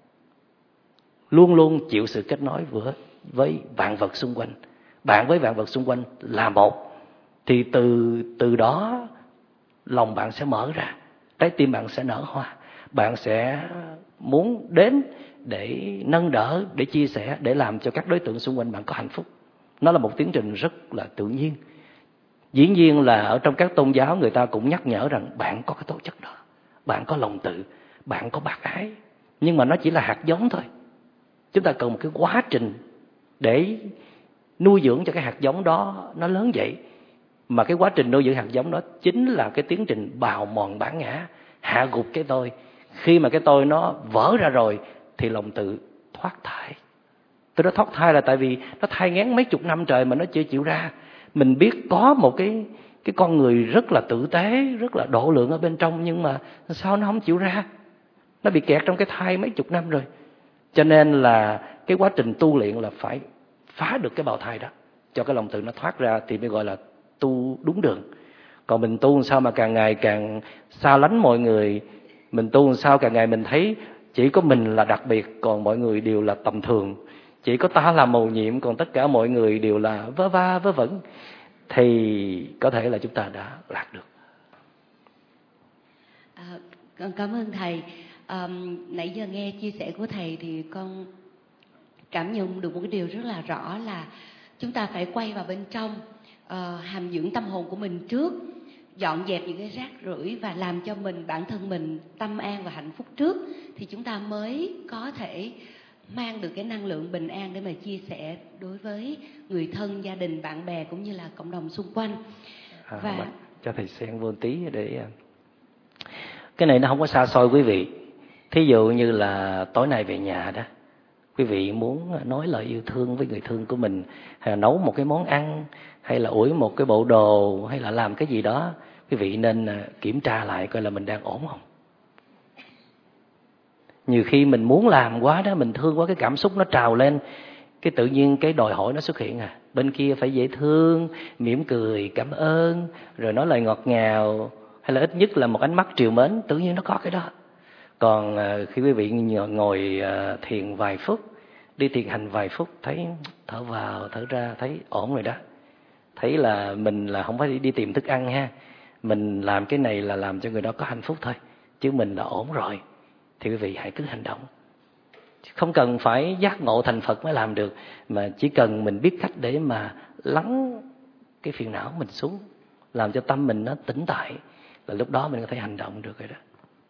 luôn luôn chịu sự kết nối với, với vạn vật xung quanh. Bạn với vạn vật xung quanh là một. Thì từ, từ đó lòng bạn sẽ mở ra, trái tim bạn sẽ nở hoa. Bạn sẽ muốn đến để nâng đỡ, để chia sẻ, để làm cho các đối tượng xung quanh bạn có hạnh phúc. Nó là một tiến trình rất là tự nhiên. Dĩ nhiên là ở trong các tôn giáo người ta cũng nhắc nhở rằng bạn có cái tố chất đó, bạn có lòng tự, bạn có bác ái. Nhưng mà nó chỉ là hạt giống thôi. Chúng ta cần một cái quá trình để nuôi dưỡng cho cái hạt giống đó nó lớn dậy. Mà cái quá trình nuôi dưỡng hạt giống đó chính là cái tiến trình bào mòn bản ngã, hạ gục cái tôi. Khi mà cái tôi nó vỡ ra rồi thì lòng tự thoát thai. Tôi nói thoát thai là tại vì nó thai nghén mấy chục năm trời mà nó chưa chịu ra. Mình biết có một cái cái con người rất là tử tế, rất là độ lượng ở bên trong, nhưng mà sao nó không chịu ra? Nó bị kẹt trong cái thai mấy chục năm rồi. Cho nên là cái quá trình tu luyện là phải phá được cái bào thai đó, cho cái lòng tự nó thoát ra thì mới gọi là tu đúng đường. Còn mình tu sao mà càng ngày càng xa lánh mọi người, mình tu sao càng ngày mình thấy chỉ có mình là đặc biệt, còn mọi người đều là tầm thường, chỉ có ta là mầu nhiệm, còn tất cả mọi người đều là vớ va vớ vẩn, thì có thể là chúng ta đã lạc được. À, con cảm ơn thầy. À, nãy giờ nghe chia sẻ của thầy thì con cảm nhận được một cái điều rất là rõ là chúng ta phải quay vào bên trong, uh, hàm dưỡng tâm hồn của mình trước, dọn dẹp những cái rác rưởi và làm cho mình, bản thân mình tâm an và hạnh phúc trước, thì chúng ta mới có thể mang được cái năng lượng bình an để mà chia sẻ đối với người thân, gia đình, bạn bè cũng như là cộng đồng xung quanh. À, và cho thầy xen vô tí để cái này nó không có xa xôi quý vị. Thí dụ như là tối nay về nhà đó, quý vị muốn nói lời yêu thương với người thương của mình, hay là nấu một cái món ăn, hay là ủi một cái bộ đồ, hay là làm cái gì đó, quý vị nên kiểm tra lại coi là mình đang ổn không. Nhiều khi mình muốn làm quá đó, mình thương quá, cái cảm xúc nó trào lên, cái tự nhiên cái đòi hỏi nó xuất hiện à. Bên kia phải dễ thương, mỉm cười, cảm ơn, rồi nói lời ngọt ngào, hay là ít nhất là một ánh mắt trìu mến, tự nhiên nó có cái đó. Còn khi quý vị ngồi thiền vài phút, đi thiền hành vài phút, thấy thở vào, thở ra, thấy ổn rồi đó. Thấy là mình là không phải đi tìm thức ăn ha. Mình làm cái này là làm cho người đó có hạnh phúc thôi, chứ mình là ổn rồi. Thì quý vị hãy cứ hành động. Không cần phải giác ngộ thành Phật mới làm được, mà chỉ cần mình biết cách để mà lắng cái phiền não mình xuống, làm cho tâm mình nó tĩnh tại, là lúc đó mình có thể hành động được rồi đó.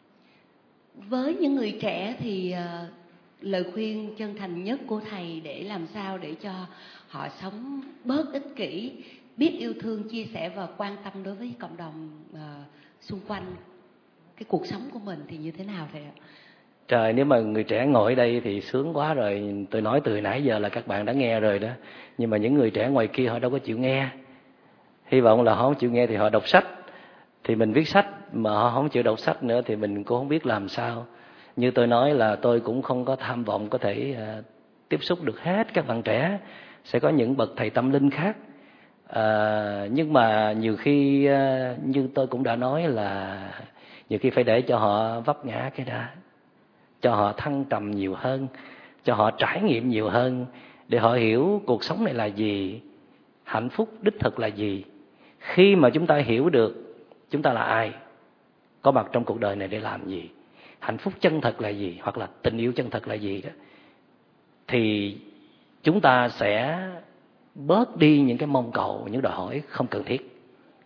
Với những người trẻ thì uh, lời khuyên chân thành nhất của thầy để làm sao để cho họ sống bớt ích kỷ, biết yêu thương, chia sẻ và quan tâm đối với cộng đồng uh, xung quanh cái cuộc sống của mình thì như thế nào thầy ạ? Trời, nếu mà người trẻ ngồi ở đây thì sướng quá rồi. Tôi nói từ nãy giờ là các bạn đã nghe rồi đó. Nhưng mà những người trẻ ngoài kia họ đâu có chịu nghe. Hy vọng là họ không chịu nghe thì họ đọc sách. Thì mình viết sách mà họ không chịu đọc sách nữa thì mình cũng không biết làm sao. Như tôi nói là tôi cũng không có tham vọng có thể uh, tiếp xúc được hết các bạn trẻ. Sẽ có những bậc thầy tâm linh khác. Uh, nhưng mà nhiều khi uh, như tôi cũng đã nói là nhiều khi phải để cho họ vấp ngã cái đã, cho họ thăng trầm nhiều hơn, cho họ trải nghiệm nhiều hơn, để họ hiểu cuộc sống này là gì, hạnh phúc đích thực là gì. Khi mà chúng ta hiểu được chúng ta là ai, có mặt trong cuộc đời này để làm gì, hạnh phúc chân thật là gì, hoặc là tình yêu chân thật là gì đó, thì chúng ta sẽ bớt đi những cái mong cầu, những đòi hỏi không cần thiết.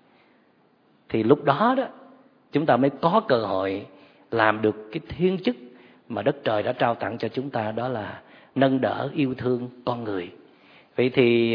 Thì lúc đó đó chúng ta mới có cơ hội làm được cái thiên chức mà đất trời đã trao tặng cho chúng ta, đó là nâng đỡ yêu thương con người. Vậy thì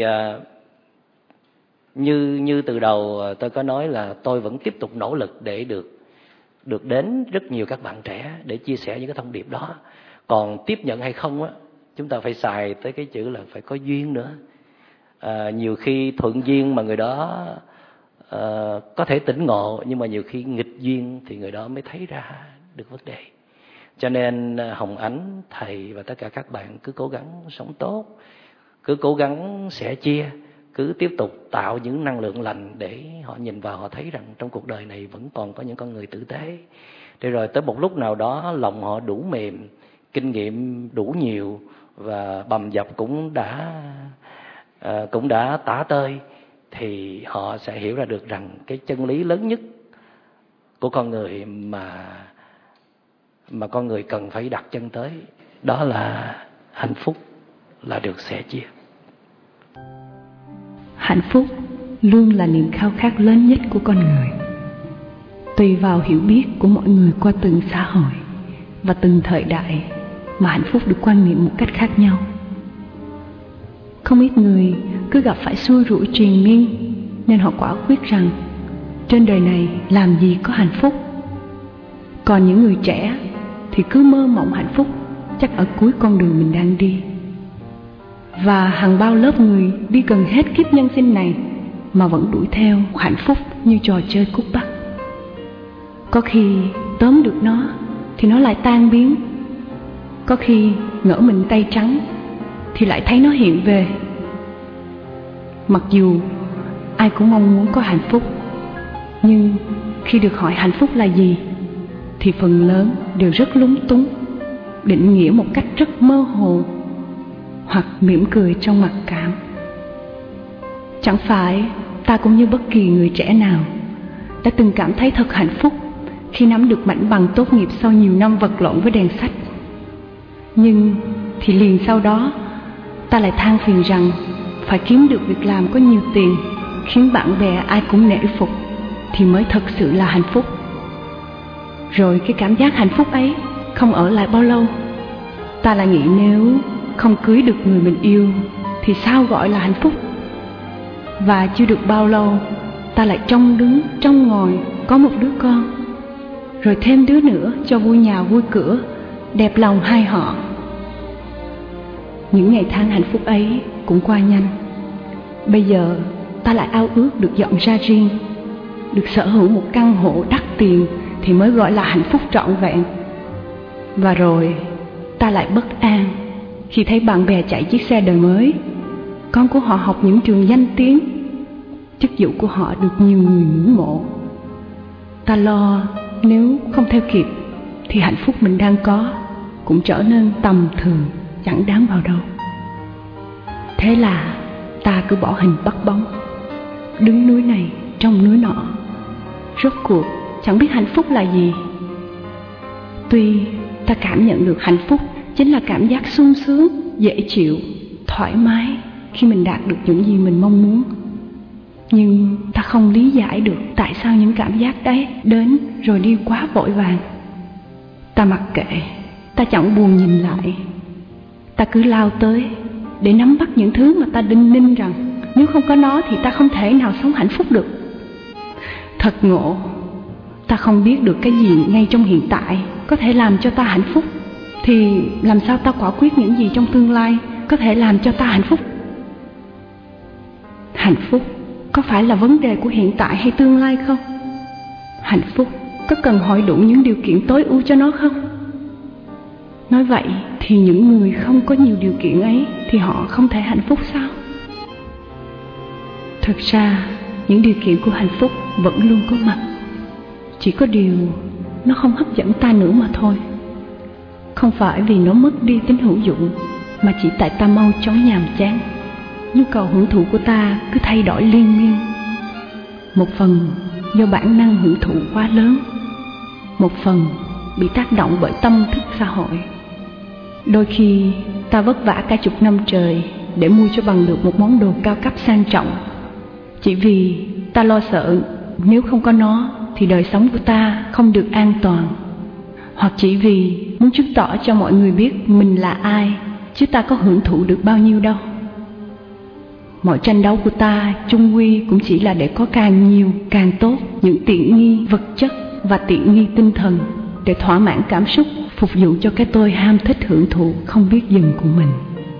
như như từ đầu tôi có nói là tôi vẫn tiếp tục nỗ lực để được được đến rất nhiều các bạn trẻ để chia sẻ những cái thông điệp đó. Còn tiếp nhận hay không á, chúng ta phải xài tới cái chữ là phải có duyên nữa. À, nhiều khi thuận duyên mà người đó à, có thể tỉnh ngộ, nhưng mà nhiều khi nghịch duyên thì người đó mới thấy ra được vấn đề. Cho nên Hồng Ánh, thầy và tất cả các bạn cứ cố gắng sống tốt, cứ cố gắng sẻ chia, cứ tiếp tục tạo những năng lượng lành để họ nhìn vào, họ thấy rằng trong cuộc đời này vẫn còn có những con người tử tế. Để rồi tới một lúc nào đó lòng họ đủ mềm, kinh nghiệm đủ nhiều và bầm dập cũng đã à, cũng đã tả tơi, thì họ sẽ hiểu ra được rằng cái chân lý lớn nhất của con người mà mà con người cần phải đặt chân tới, đó là hạnh phúc là được sẻ chia. Hạnh phúc luôn là niềm khao khát lớn nhất của con người. Tùy vào hiểu biết của mọi người qua từng xã hội và từng thời đại mà hạnh phúc được quan niệm một cách khác nhau. Không ít người cứ gặp phải xui rủi triền miên nên họ quả quyết rằng trên đời này làm gì có hạnh phúc. Còn những người trẻ thì cứ mơ mộng hạnh phúc chắc ở cuối con đường mình đang đi. Và hàng bao lớp người đi gần hết kiếp nhân sinh này mà vẫn đuổi theo hạnh phúc như trò chơi cút bắt. Có khi tóm được nó thì nó lại tan biến, có khi ngỡ mình tay trắng thì lại thấy nó hiện về. Mặc dù ai cũng mong muốn có hạnh phúc, nhưng khi được hỏi hạnh phúc là gì thì phần lớn đều rất lúng túng, định nghĩa một cách rất mơ hồ, hoặc mỉm cười trong mặc cảm. Chẳng phải ta cũng như bất kỳ người trẻ nào đã từng cảm thấy thật hạnh phúc khi nắm được mảnh bằng tốt nghiệp sau nhiều năm vật lộn với đèn sách. Nhưng thì liền sau đó ta lại than phiền rằng phải kiếm được việc làm có nhiều tiền, khiến bạn bè ai cũng nể phục thì mới thật sự là hạnh phúc. Rồi cái cảm giác hạnh phúc ấy không ở lại bao lâu, ta ta lại nghĩ nếu không cưới được người mình yêu thì sao gọi là hạnh phúc. Và chưa được bao lâu, ta lại trông đứng trông ngồi có một đứa con, rồi thêm đứa nữa cho vui nhà vui cửa, đẹp lòng hai họ. Những ngày tháng hạnh phúc ấy cũng qua nhanh. Bây giờ ta lại ao ước được dọn ra riêng, được sở hữu một căn hộ đắt tiền thì mới gọi là hạnh phúc trọn vẹn. Và rồi ta lại bất an khi thấy bạn bè chạy chiếc xe đời mới, con của họ học những trường danh tiếng, chức vụ của họ được nhiều người ngưỡng mộ. Ta lo nếu không theo kịp thì hạnh phúc mình đang có cũng trở nên tầm thường, chẳng đáng vào đâu. Thế là ta cứ bỏ hình bắt bóng, đứng núi này trong núi nọ, rốt cuộc chẳng biết hạnh phúc là gì. Tuy ta cảm nhận được hạnh phúc chính là cảm giác sung sướng, dễ chịu, thoải mái khi mình đạt được những gì mình mong muốn, nhưng ta không lý giải được tại sao những cảm giác đấy đến rồi đi quá vội vàng. Ta mặc kệ, ta chẳng buồn nhìn lại, ta cứ lao tới để nắm bắt những thứ mà ta đinh ninh rằng nếu không có nó thì ta không thể nào sống hạnh phúc được. Thật ngộ, ta không biết được cái gì ngay trong hiện tại có thể làm cho ta hạnh phúc, thì làm sao ta quả quyết những gì trong tương lai có thể làm cho ta hạnh phúc. Hạnh phúc có phải là vấn đề của hiện tại hay tương lai không? Hạnh phúc có cần hội đủ những điều kiện tối ưu cho nó không? Nói vậy thì những người không có nhiều điều kiện ấy thì họ không thể hạnh phúc sao? Thực ra những điều kiện của hạnh phúc vẫn luôn có mặt, chỉ có điều nó không hấp dẫn ta nữa mà thôi. Không phải vì nó mất đi tính hữu dụng, mà chỉ tại ta mau chóng nhàm chán. Nhu cầu hưởng thụ của ta cứ thay đổi liên miên. Một phần do bản năng hưởng thụ quá lớn, một phần bị tác động bởi tâm thức xã hội. Đôi khi ta vất vả cả chục năm trời để mua cho bằng được một món đồ cao cấp sang trọng, chỉ vì ta lo sợ nếu không có nó thì đời sống của ta không được an toàn, hoặc chỉ vì muốn chứng tỏ cho mọi người biết mình là ai, chứ ta có hưởng thụ được bao nhiêu đâu. Mọi tranh đấu của ta chung quy cũng chỉ là để có càng nhiều càng tốt những tiện nghi vật chất và tiện nghi tinh thần, để thỏa mãn cảm xúc, phục vụ cho cái tôi ham thích hưởng thụ không biết dừng của mình.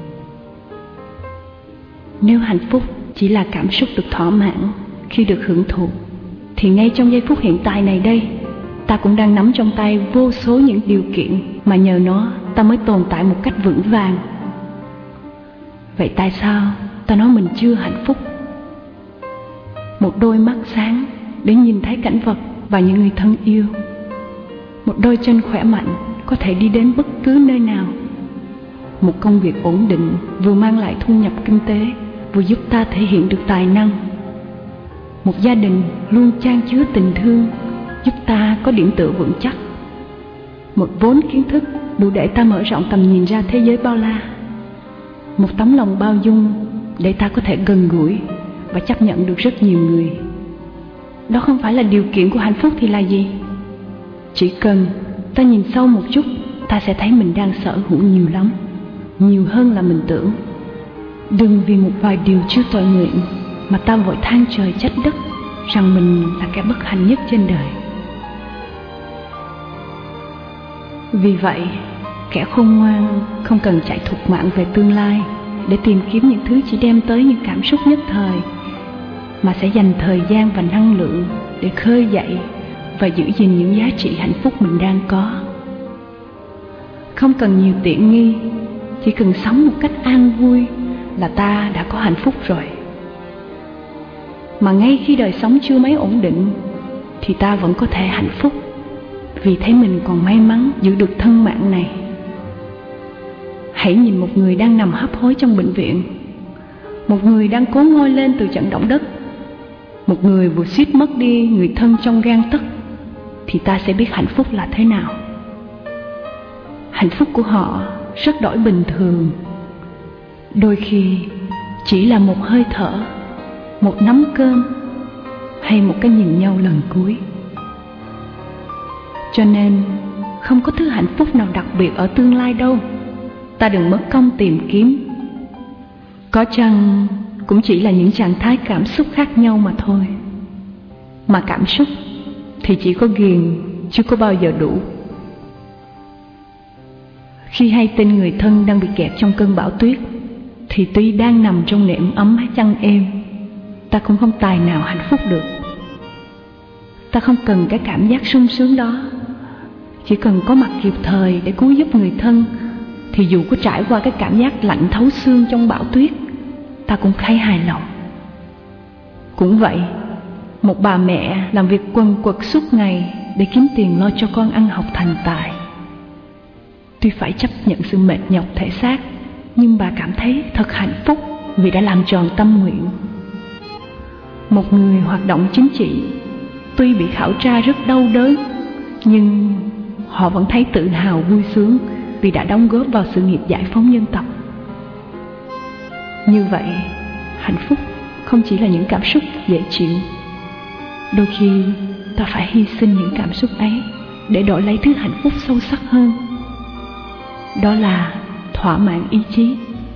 Nếu hạnh phúc chỉ là cảm xúc được thỏa mãn khi được hưởng thụ, thì ngay trong giây phút hiện tại này đây, ta cũng đang nắm trong tay vô số những điều kiện mà nhờ nó ta mới tồn tại một cách vững vàng. Vậy tại sao ta nói mình chưa hạnh phúc? Một đôi mắt sáng để nhìn thấy cảnh vật và những người thân yêu, một đôi chân khỏe mạnh có thể đi đến bất cứ nơi nào, một công việc ổn định vừa mang lại thu nhập kinh tế, vừa giúp ta thể hiện được tài năng, một gia đình luôn chan chứa tình thương giúp ta có điểm tựa vững chắc, một vốn kiến thức đủ để ta mở rộng tầm nhìn ra thế giới bao la, một tấm lòng bao dung để ta có thể gần gũi và chấp nhận được rất nhiều người. Đó không phải là điều kiện của hạnh phúc thì là gì? Chỉ cần ta nhìn sâu một chút, ta sẽ thấy mình đang sở hữu nhiều lắm, nhiều hơn là mình tưởng. Đừng vì một vài điều chưa tội nguyện mà ta vội than trời trách đất rằng mình là kẻ bất hạnh nhất trên đời. Vì vậy, kẻ khôn ngoan không cần chạy thục mạng về tương lai để tìm kiếm những thứ chỉ đem tới những cảm xúc nhất thời, mà sẽ dành thời gian và năng lượng để khơi dậy và giữ gìn những giá trị hạnh phúc mình đang có. Không cần nhiều tiện nghi, chỉ cần sống một cách an vui là ta đã có hạnh phúc rồi. Mà ngay khi đời sống chưa mấy ổn định thì ta vẫn có thể hạnh phúc, vì thấy mình còn may mắn giữ được thân mạng này. Hãy nhìn một người đang nằm hấp hối trong bệnh viện, một người đang cố ngoi lên từ trận động đất, một người vừa suýt mất đi người thân trong gang tấc, thì ta sẽ biết hạnh phúc là thế nào. Hạnh phúc của họ rất đổi bình thường, đôi khi chỉ là một hơi thở, một nắm cơm, hay một cái nhìn nhau lần cuối. Cho nên không có thứ hạnh phúc nào đặc biệt ở tương lai đâu, ta đừng mất công tìm kiếm. Có chăng cũng chỉ là những trạng thái cảm xúc khác nhau mà thôi. Mà cảm xúc thì chỉ có ghiền, chứ có bao giờ đủ. Khi hay tin người thân đang bị kẹt trong cơn bão tuyết, thì tuy đang nằm trong nệm ấm chăn êm, ta cũng không tài nào hạnh phúc được. Ta không cần cái cảm giác sung sướng đó, chỉ cần có mặt kịp thời để cứu giúp người thân, thì dù có trải qua cái cảm giác lạnh thấu xương trong bão tuyết, ta cũng thấy hài lòng. Cũng vậy, một bà mẹ làm việc quần quật suốt ngày để kiếm tiền lo cho con ăn học thành tài, tuy phải chấp nhận sự mệt nhọc thể xác, nhưng bà cảm thấy thật hạnh phúc vì đã làm tròn tâm nguyện. Một người hoạt động chính trị, tuy bị khảo tra rất đau đớn, nhưng họ vẫn thấy tự hào vui sướng vì đã đóng góp vào sự nghiệp giải phóng dân tộc. Như vậy, hạnh phúc không chỉ là những cảm xúc dễ chịu. Đôi khi ta phải hy sinh những cảm xúc ấy để đổi lấy thứ hạnh phúc sâu sắc hơn. Đó là thỏa mãn ý chí.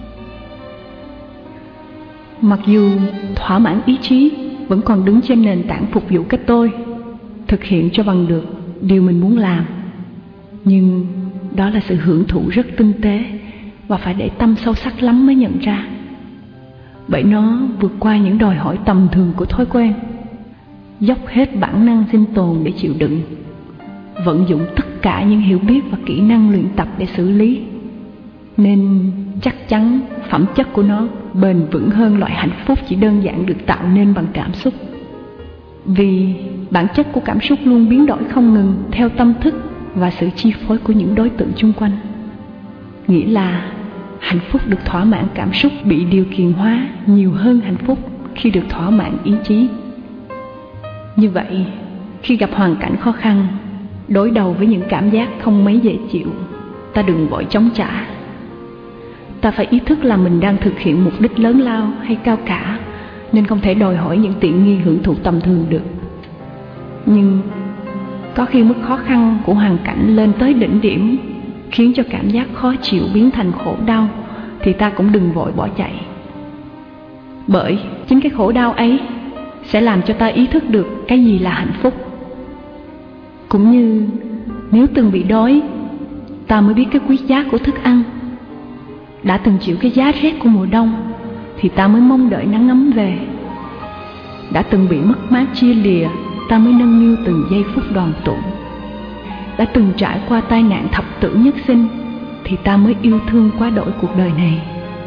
Mặc dù thỏa mãn ý chí vẫn còn đứng trên nền tảng phục vụ cái tôi, thực hiện cho bằng được điều mình muốn làm, nhưng đó là sự hưởng thụ rất tinh tế và phải để tâm sâu sắc lắm mới nhận ra. Bởi nó vượt qua những đòi hỏi tầm thường của thói quen, dốc hết bản năng sinh tồn để chịu đựng, vận dụng tất cả những hiểu biết và kỹ năng luyện tập để xử lý, nên chắc chắn phẩm chất của nó bền vững hơn loại hạnh phúc chỉ đơn giản được tạo nên bằng cảm xúc. Vì bản chất của cảm xúc luôn biến đổi không ngừng theo tâm thức và sự chi phối của những đối tượng chung quanh. Nghĩa là hạnh phúc được thỏa mãn cảm xúc bị điều kiện hóa nhiều hơn hạnh phúc khi được thỏa mãn ý chí. Như vậy, khi gặp hoàn cảnh khó khăn, đối đầu với những cảm giác không mấy dễ chịu, ta đừng vội chống trả. Ta phải ý thức là mình đang thực hiện mục đích lớn lao hay cao cả, nên không thể đòi hỏi những tiện nghi hưởng thụ tầm thường được. Nhưng có khi mức khó khăn của hoàn cảnh lên tới đỉnh điểm, khiến cho cảm giác khó chịu biến thành khổ đau, thì ta cũng đừng vội bỏ chạy. Bởi chính cái khổ đau ấy sẽ làm cho ta ý thức được cái gì là hạnh phúc. Cũng như nếu từng bị đói, ta mới biết cái quý giá của thức ăn. Đã từng chịu cái giá rét của mùa đông, thì ta mới mong đợi nắng ấm về. Đã từng bị mất mát chia lìa, ta mới nâng niu từng giây phút đoàn tụ. Đã từng trải qua tai nạn thập tử nhất sinh, thì ta mới yêu thương quá đổi cuộc đời này.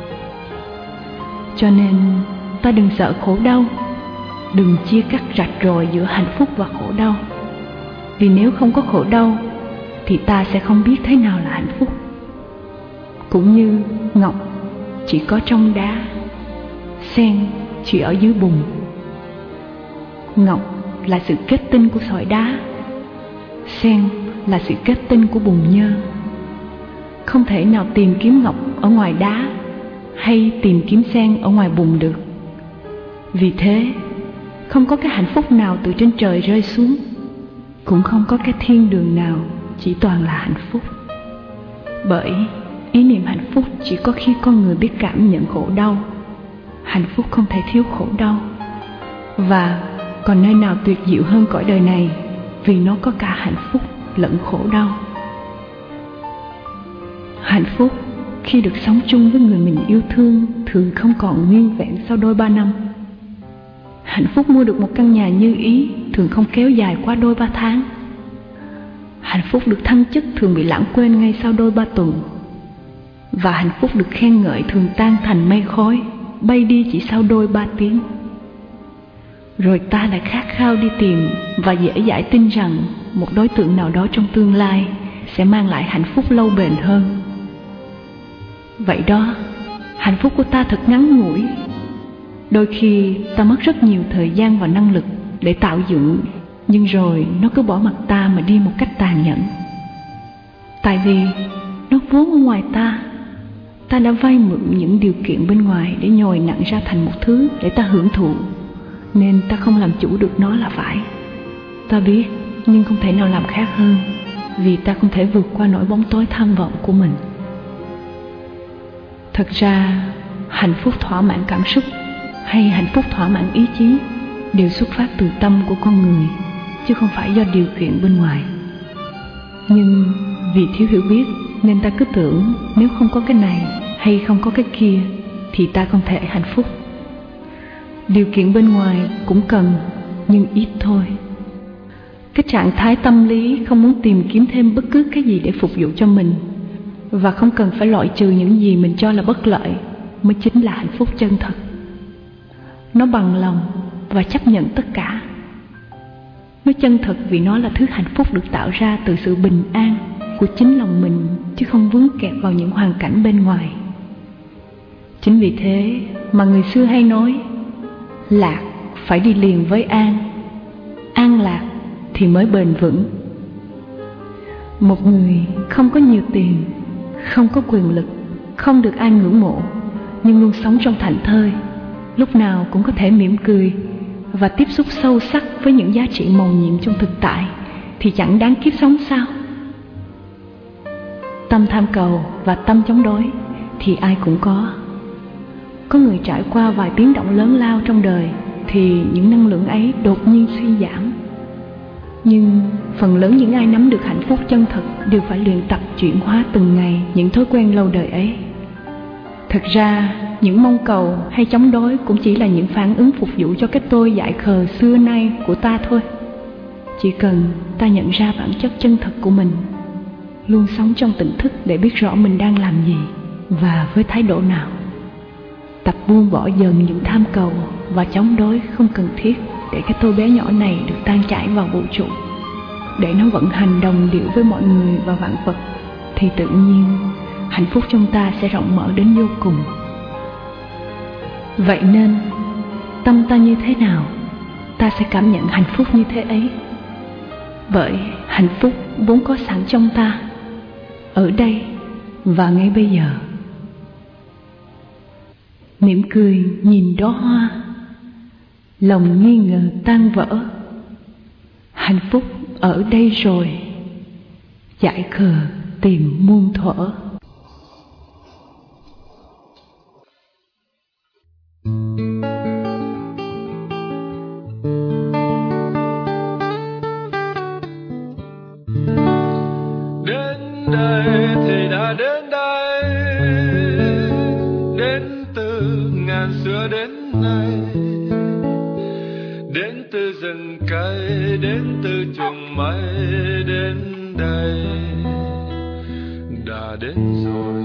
Cho nên ta đừng sợ khổ đau, đừng chia cắt rạch ròi giữa hạnh phúc và khổ đau. Vì nếu không có khổ đau, thì ta sẽ không biết thế nào là hạnh phúc. Cũng như ngọc chỉ có trong đá, sen chỉ ở dưới bùn. Ngọc là sự kết tinh của sỏi đá, sen là sự kết tinh của bùn nhơ. Không thể nào tìm kiếm ngọc ở ngoài đá hay tìm kiếm sen ở ngoài bùn được. Vì thế, không có cái hạnh phúc nào từ trên trời rơi xuống, cũng không có cái thiên đường nào chỉ toàn là hạnh phúc. Bởi ý niệm hạnh phúc chỉ có khi con người biết cảm nhận khổ đau. Hạnh phúc không thể thiếu khổ đau. Và còn nơi nào tuyệt diệu hơn cõi đời này, vì nó có cả hạnh phúc lẫn khổ đau. Hạnh phúc khi được sống chung với người mình yêu thương thường không còn nguyên vẹn sau đôi ba năm. Hạnh phúc mua được một căn nhà như ý thường không kéo dài qua đôi ba tháng. Hạnh phúc được thăng chức thường bị lãng quên ngay sau đôi ba tuần. Và hạnh phúc được khen ngợi thường tan thành mây khói, bay đi chỉ sau đôi ba tiếng. Rồi ta lại khát khao đi tìm và dễ dãi tin rằng một đối tượng nào đó trong tương lai sẽ mang lại hạnh phúc lâu bền hơn. Vậy đó, hạnh phúc của ta thật ngắn ngủi. Đôi khi ta mất rất nhiều thời gian và năng lực để tạo dựng, nhưng rồi nó cứ bỏ mặc ta mà đi một cách tàn nhẫn. Tại vì nó vốn ở ngoài ta. Ta đã vay mượn những điều kiện bên ngoài để nhồi nặng ra thành một thứ để ta hưởng thụ, nên ta không làm chủ được nó là phải. Ta biết, nhưng không thể nào làm khác hơn, vì ta không thể vượt qua nỗi bóng tối tham vọng của mình. Thật ra, hạnh phúc thỏa mãn cảm xúc hay hạnh phúc thỏa mãn ý chí đều xuất phát từ tâm của con người, chứ không phải do điều kiện bên ngoài. Nhưng vì thiếu hiểu biết nên ta cứ tưởng nếu không có cái này hay không có cái kia thì ta không thể hạnh phúc. Điều kiện bên ngoài cũng cần, nhưng ít thôi. Cái trạng thái tâm lý không muốn tìm kiếm thêm bất cứ cái gì để phục vụ cho mình, và không cần phải loại trừ những gì mình cho là bất lợi, mới chính là hạnh phúc chân thật. Nó bằng lòng và chấp nhận tất cả. Nó chân thật vì nó là thứ hạnh phúc được tạo ra từ sự bình an của chính lòng mình, chứ không vướng kẹt vào những hoàn cảnh bên ngoài. Chính vì thế mà người xưa hay nói, lạc phải đi liền với an, an lạc thì mới bền vững. Một người không có nhiều tiền, không có quyền lực, không được ai ngưỡng mộ, nhưng luôn sống trong thảnh thơi, lúc nào cũng có thể mỉm cười và tiếp xúc sâu sắc với những giá trị mầu nhiệm trong thực tại, thì chẳng đáng kiếp sống sao? Tâm tham cầu và tâm chống đối thì ai cũng có. Có người trải qua vài biến động lớn lao trong đời thì những năng lượng ấy đột nhiên suy giảm. Nhưng phần lớn những ai nắm được hạnh phúc chân thật đều phải luyện tập chuyển hóa từng ngày những thói quen lâu đời ấy. Thật ra, những mong cầu hay chống đối cũng chỉ là những phản ứng phục vụ cho cái tôi dại khờ xưa nay của ta thôi. Chỉ cần ta nhận ra bản chất chân thật của mình, luôn sống trong tỉnh thức để biết rõ mình đang làm gì và với thái độ nào. Tập buông bỏ dần những tham cầu và chống đối không cần thiết để cái tôi bé nhỏ này được tan chảy vào vũ trụ, để nó vận hành đồng điệu với mọi người và vạn vật, thì tự nhiên hạnh phúc trong ta sẽ rộng mở đến vô cùng. Vậy nên tâm ta như thế nào, ta sẽ cảm nhận hạnh phúc như thế ấy. Bởi hạnh phúc vốn có sẵn trong ta, ở đây và ngay bây giờ. Mỉm cười nhìn đóa hoa, lòng nghi ngờ tan vỡ. Hạnh phúc ở đây rồi, dại khờ tìm muôn thuở. Đến đây thì đã đến đây, đến từ ngàn xưa đến nay, đến từ rừng cây, đến từ chuồng mây, đến đây đã đến rồi.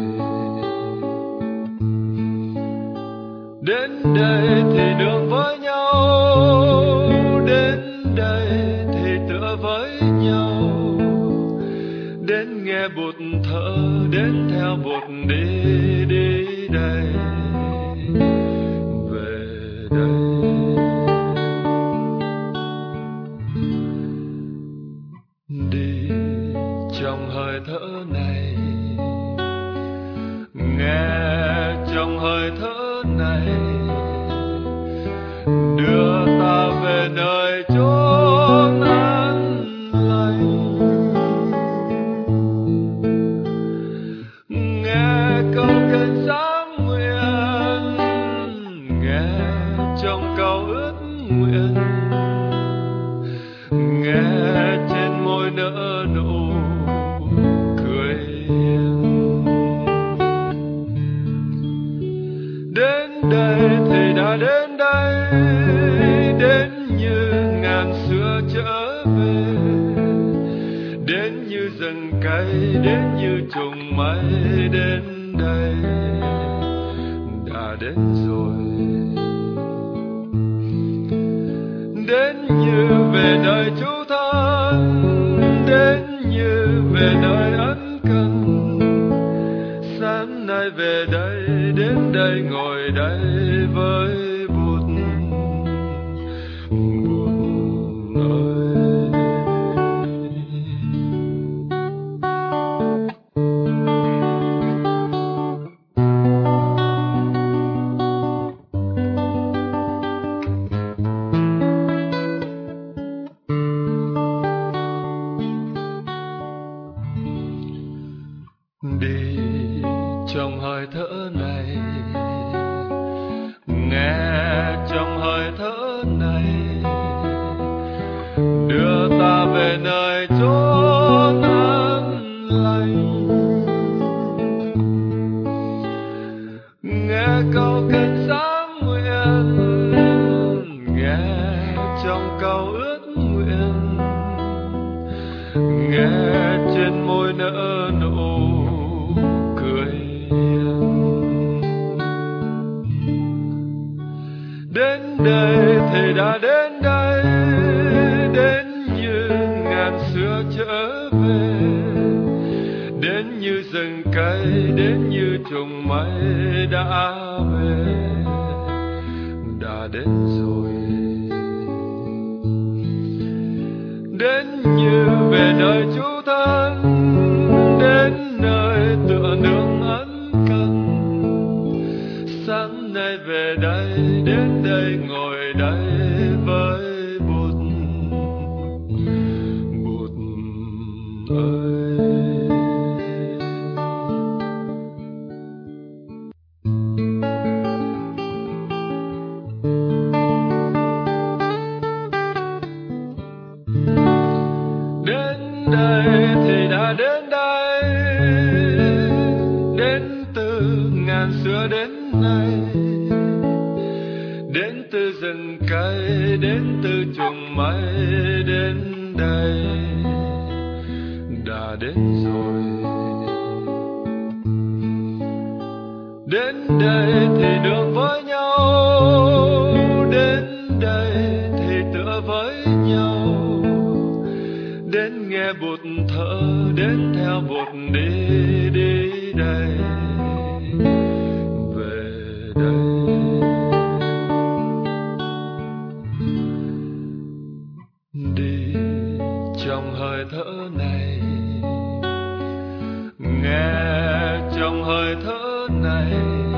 Đến đây thì đường với nhau, đến đây thì tựa với nhau, đến nghe bụt thở, đến theo bụt đi, đi đây, về đây. Đi trong hơi thở này, nghe trong hơi thở này, đưa ta về nơi chốn an lành. Nghe câu kinh sáng nguyện, nghe trong câu ước nguyện, nghe trên môi nở nụ cười hiền. Đến đây thì đã đến đây, đến như ngàn xưa trở về, đến như rừng cây, đến như chuồng mây, đến đây đã đến rồi. Đến như về nơi chú thân, đến như về nơi ân cần. Sáng nay về đây, đến đây ngồi đây với Bụt. Bụt ơi, đi trong hơi thở thở này, nghe trong hơi thở này đưa ta về nơi chốn an lành. Nghe câu kinh sáng nguyện, nghe trong câu ước nguyện, nghe trên môi nở nụ cười hiền. Đến đây Thầy đã đến đây, đến như ngàn xưa trở về, đến như rừng cây, đến như trùng mây đã về, đã đến rồi. Đến như về nơi chú thân, đến nơi tựa nương ân cần. Sáng nay về đây, đến đây ngồi đây với bụt, bụt ơi. Đến đây thì đã đến đây, đến từ ngàn xưa đến nay, đến từ rừng cây, đến từ trùng mây, đến đây đã đến rồi. Đến đây thì được với nhau, đến đây thì tựa với nhau, đến nghe bụt thở, đến theo bụt đi, đi đây, về đây. Đi trong hơi thở này, nghe trong hơi thở này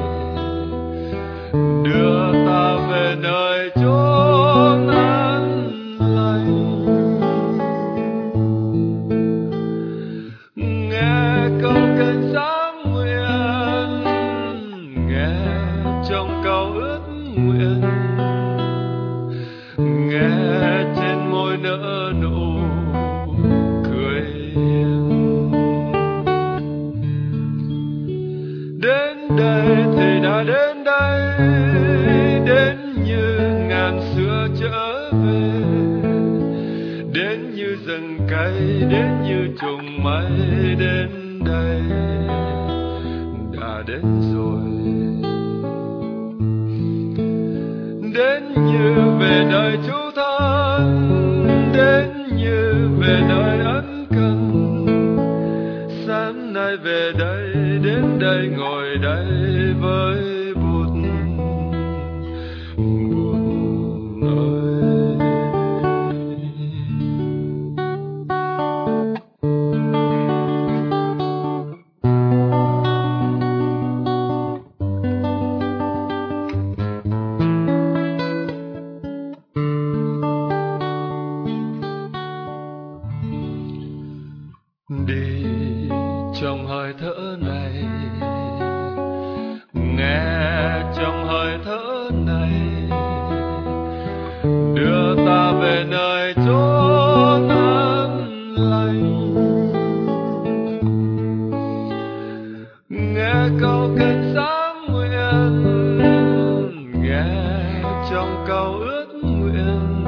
đưa ta về nơi chốn an lành. Nghe câu kinh sáng nguyện, nghe trong câu ước nguyện, nghe trên môi nở nụ cười hiền. Đến đây thì đã đến đây, đến như ngàn xưa trở về, đến như rừng cây, đến như trùng mây, đến đây đã đến rồi. Đến như về nơi chú thân, đến như về nơi ân cần. Sáng nay về đây, đến đây ngồi đây với bụt, bụt ơi. Đi trong hơi thở này, nghe trong hơi thở này đưa ta về nơi chốn an lành. Nghe câu kinh sáng nguyện, nghe trong câu ước nguyện,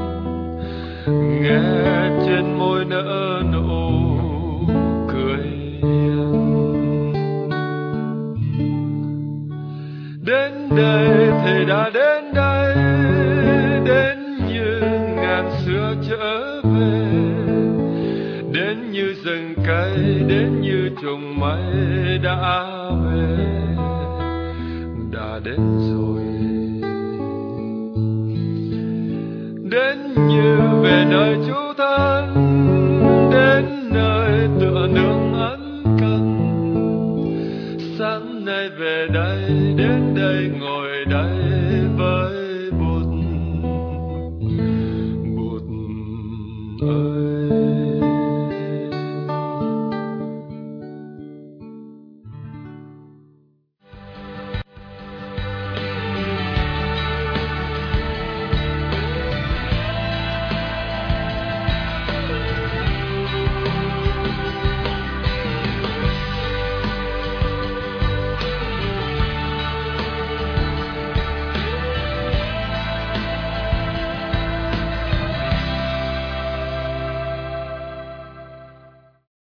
nghe trên môi nở nụ cười hiền. Đến đây Thầy đã đến đây, đến như ngàn xưa trở về, đến như rừng cây, đến như trùng mây đã về, đã đến rồi. Đến như về nơi chú thân, đến nơi tựa nương ân cần. Sáng nay về đây, đến đây ngồi đây với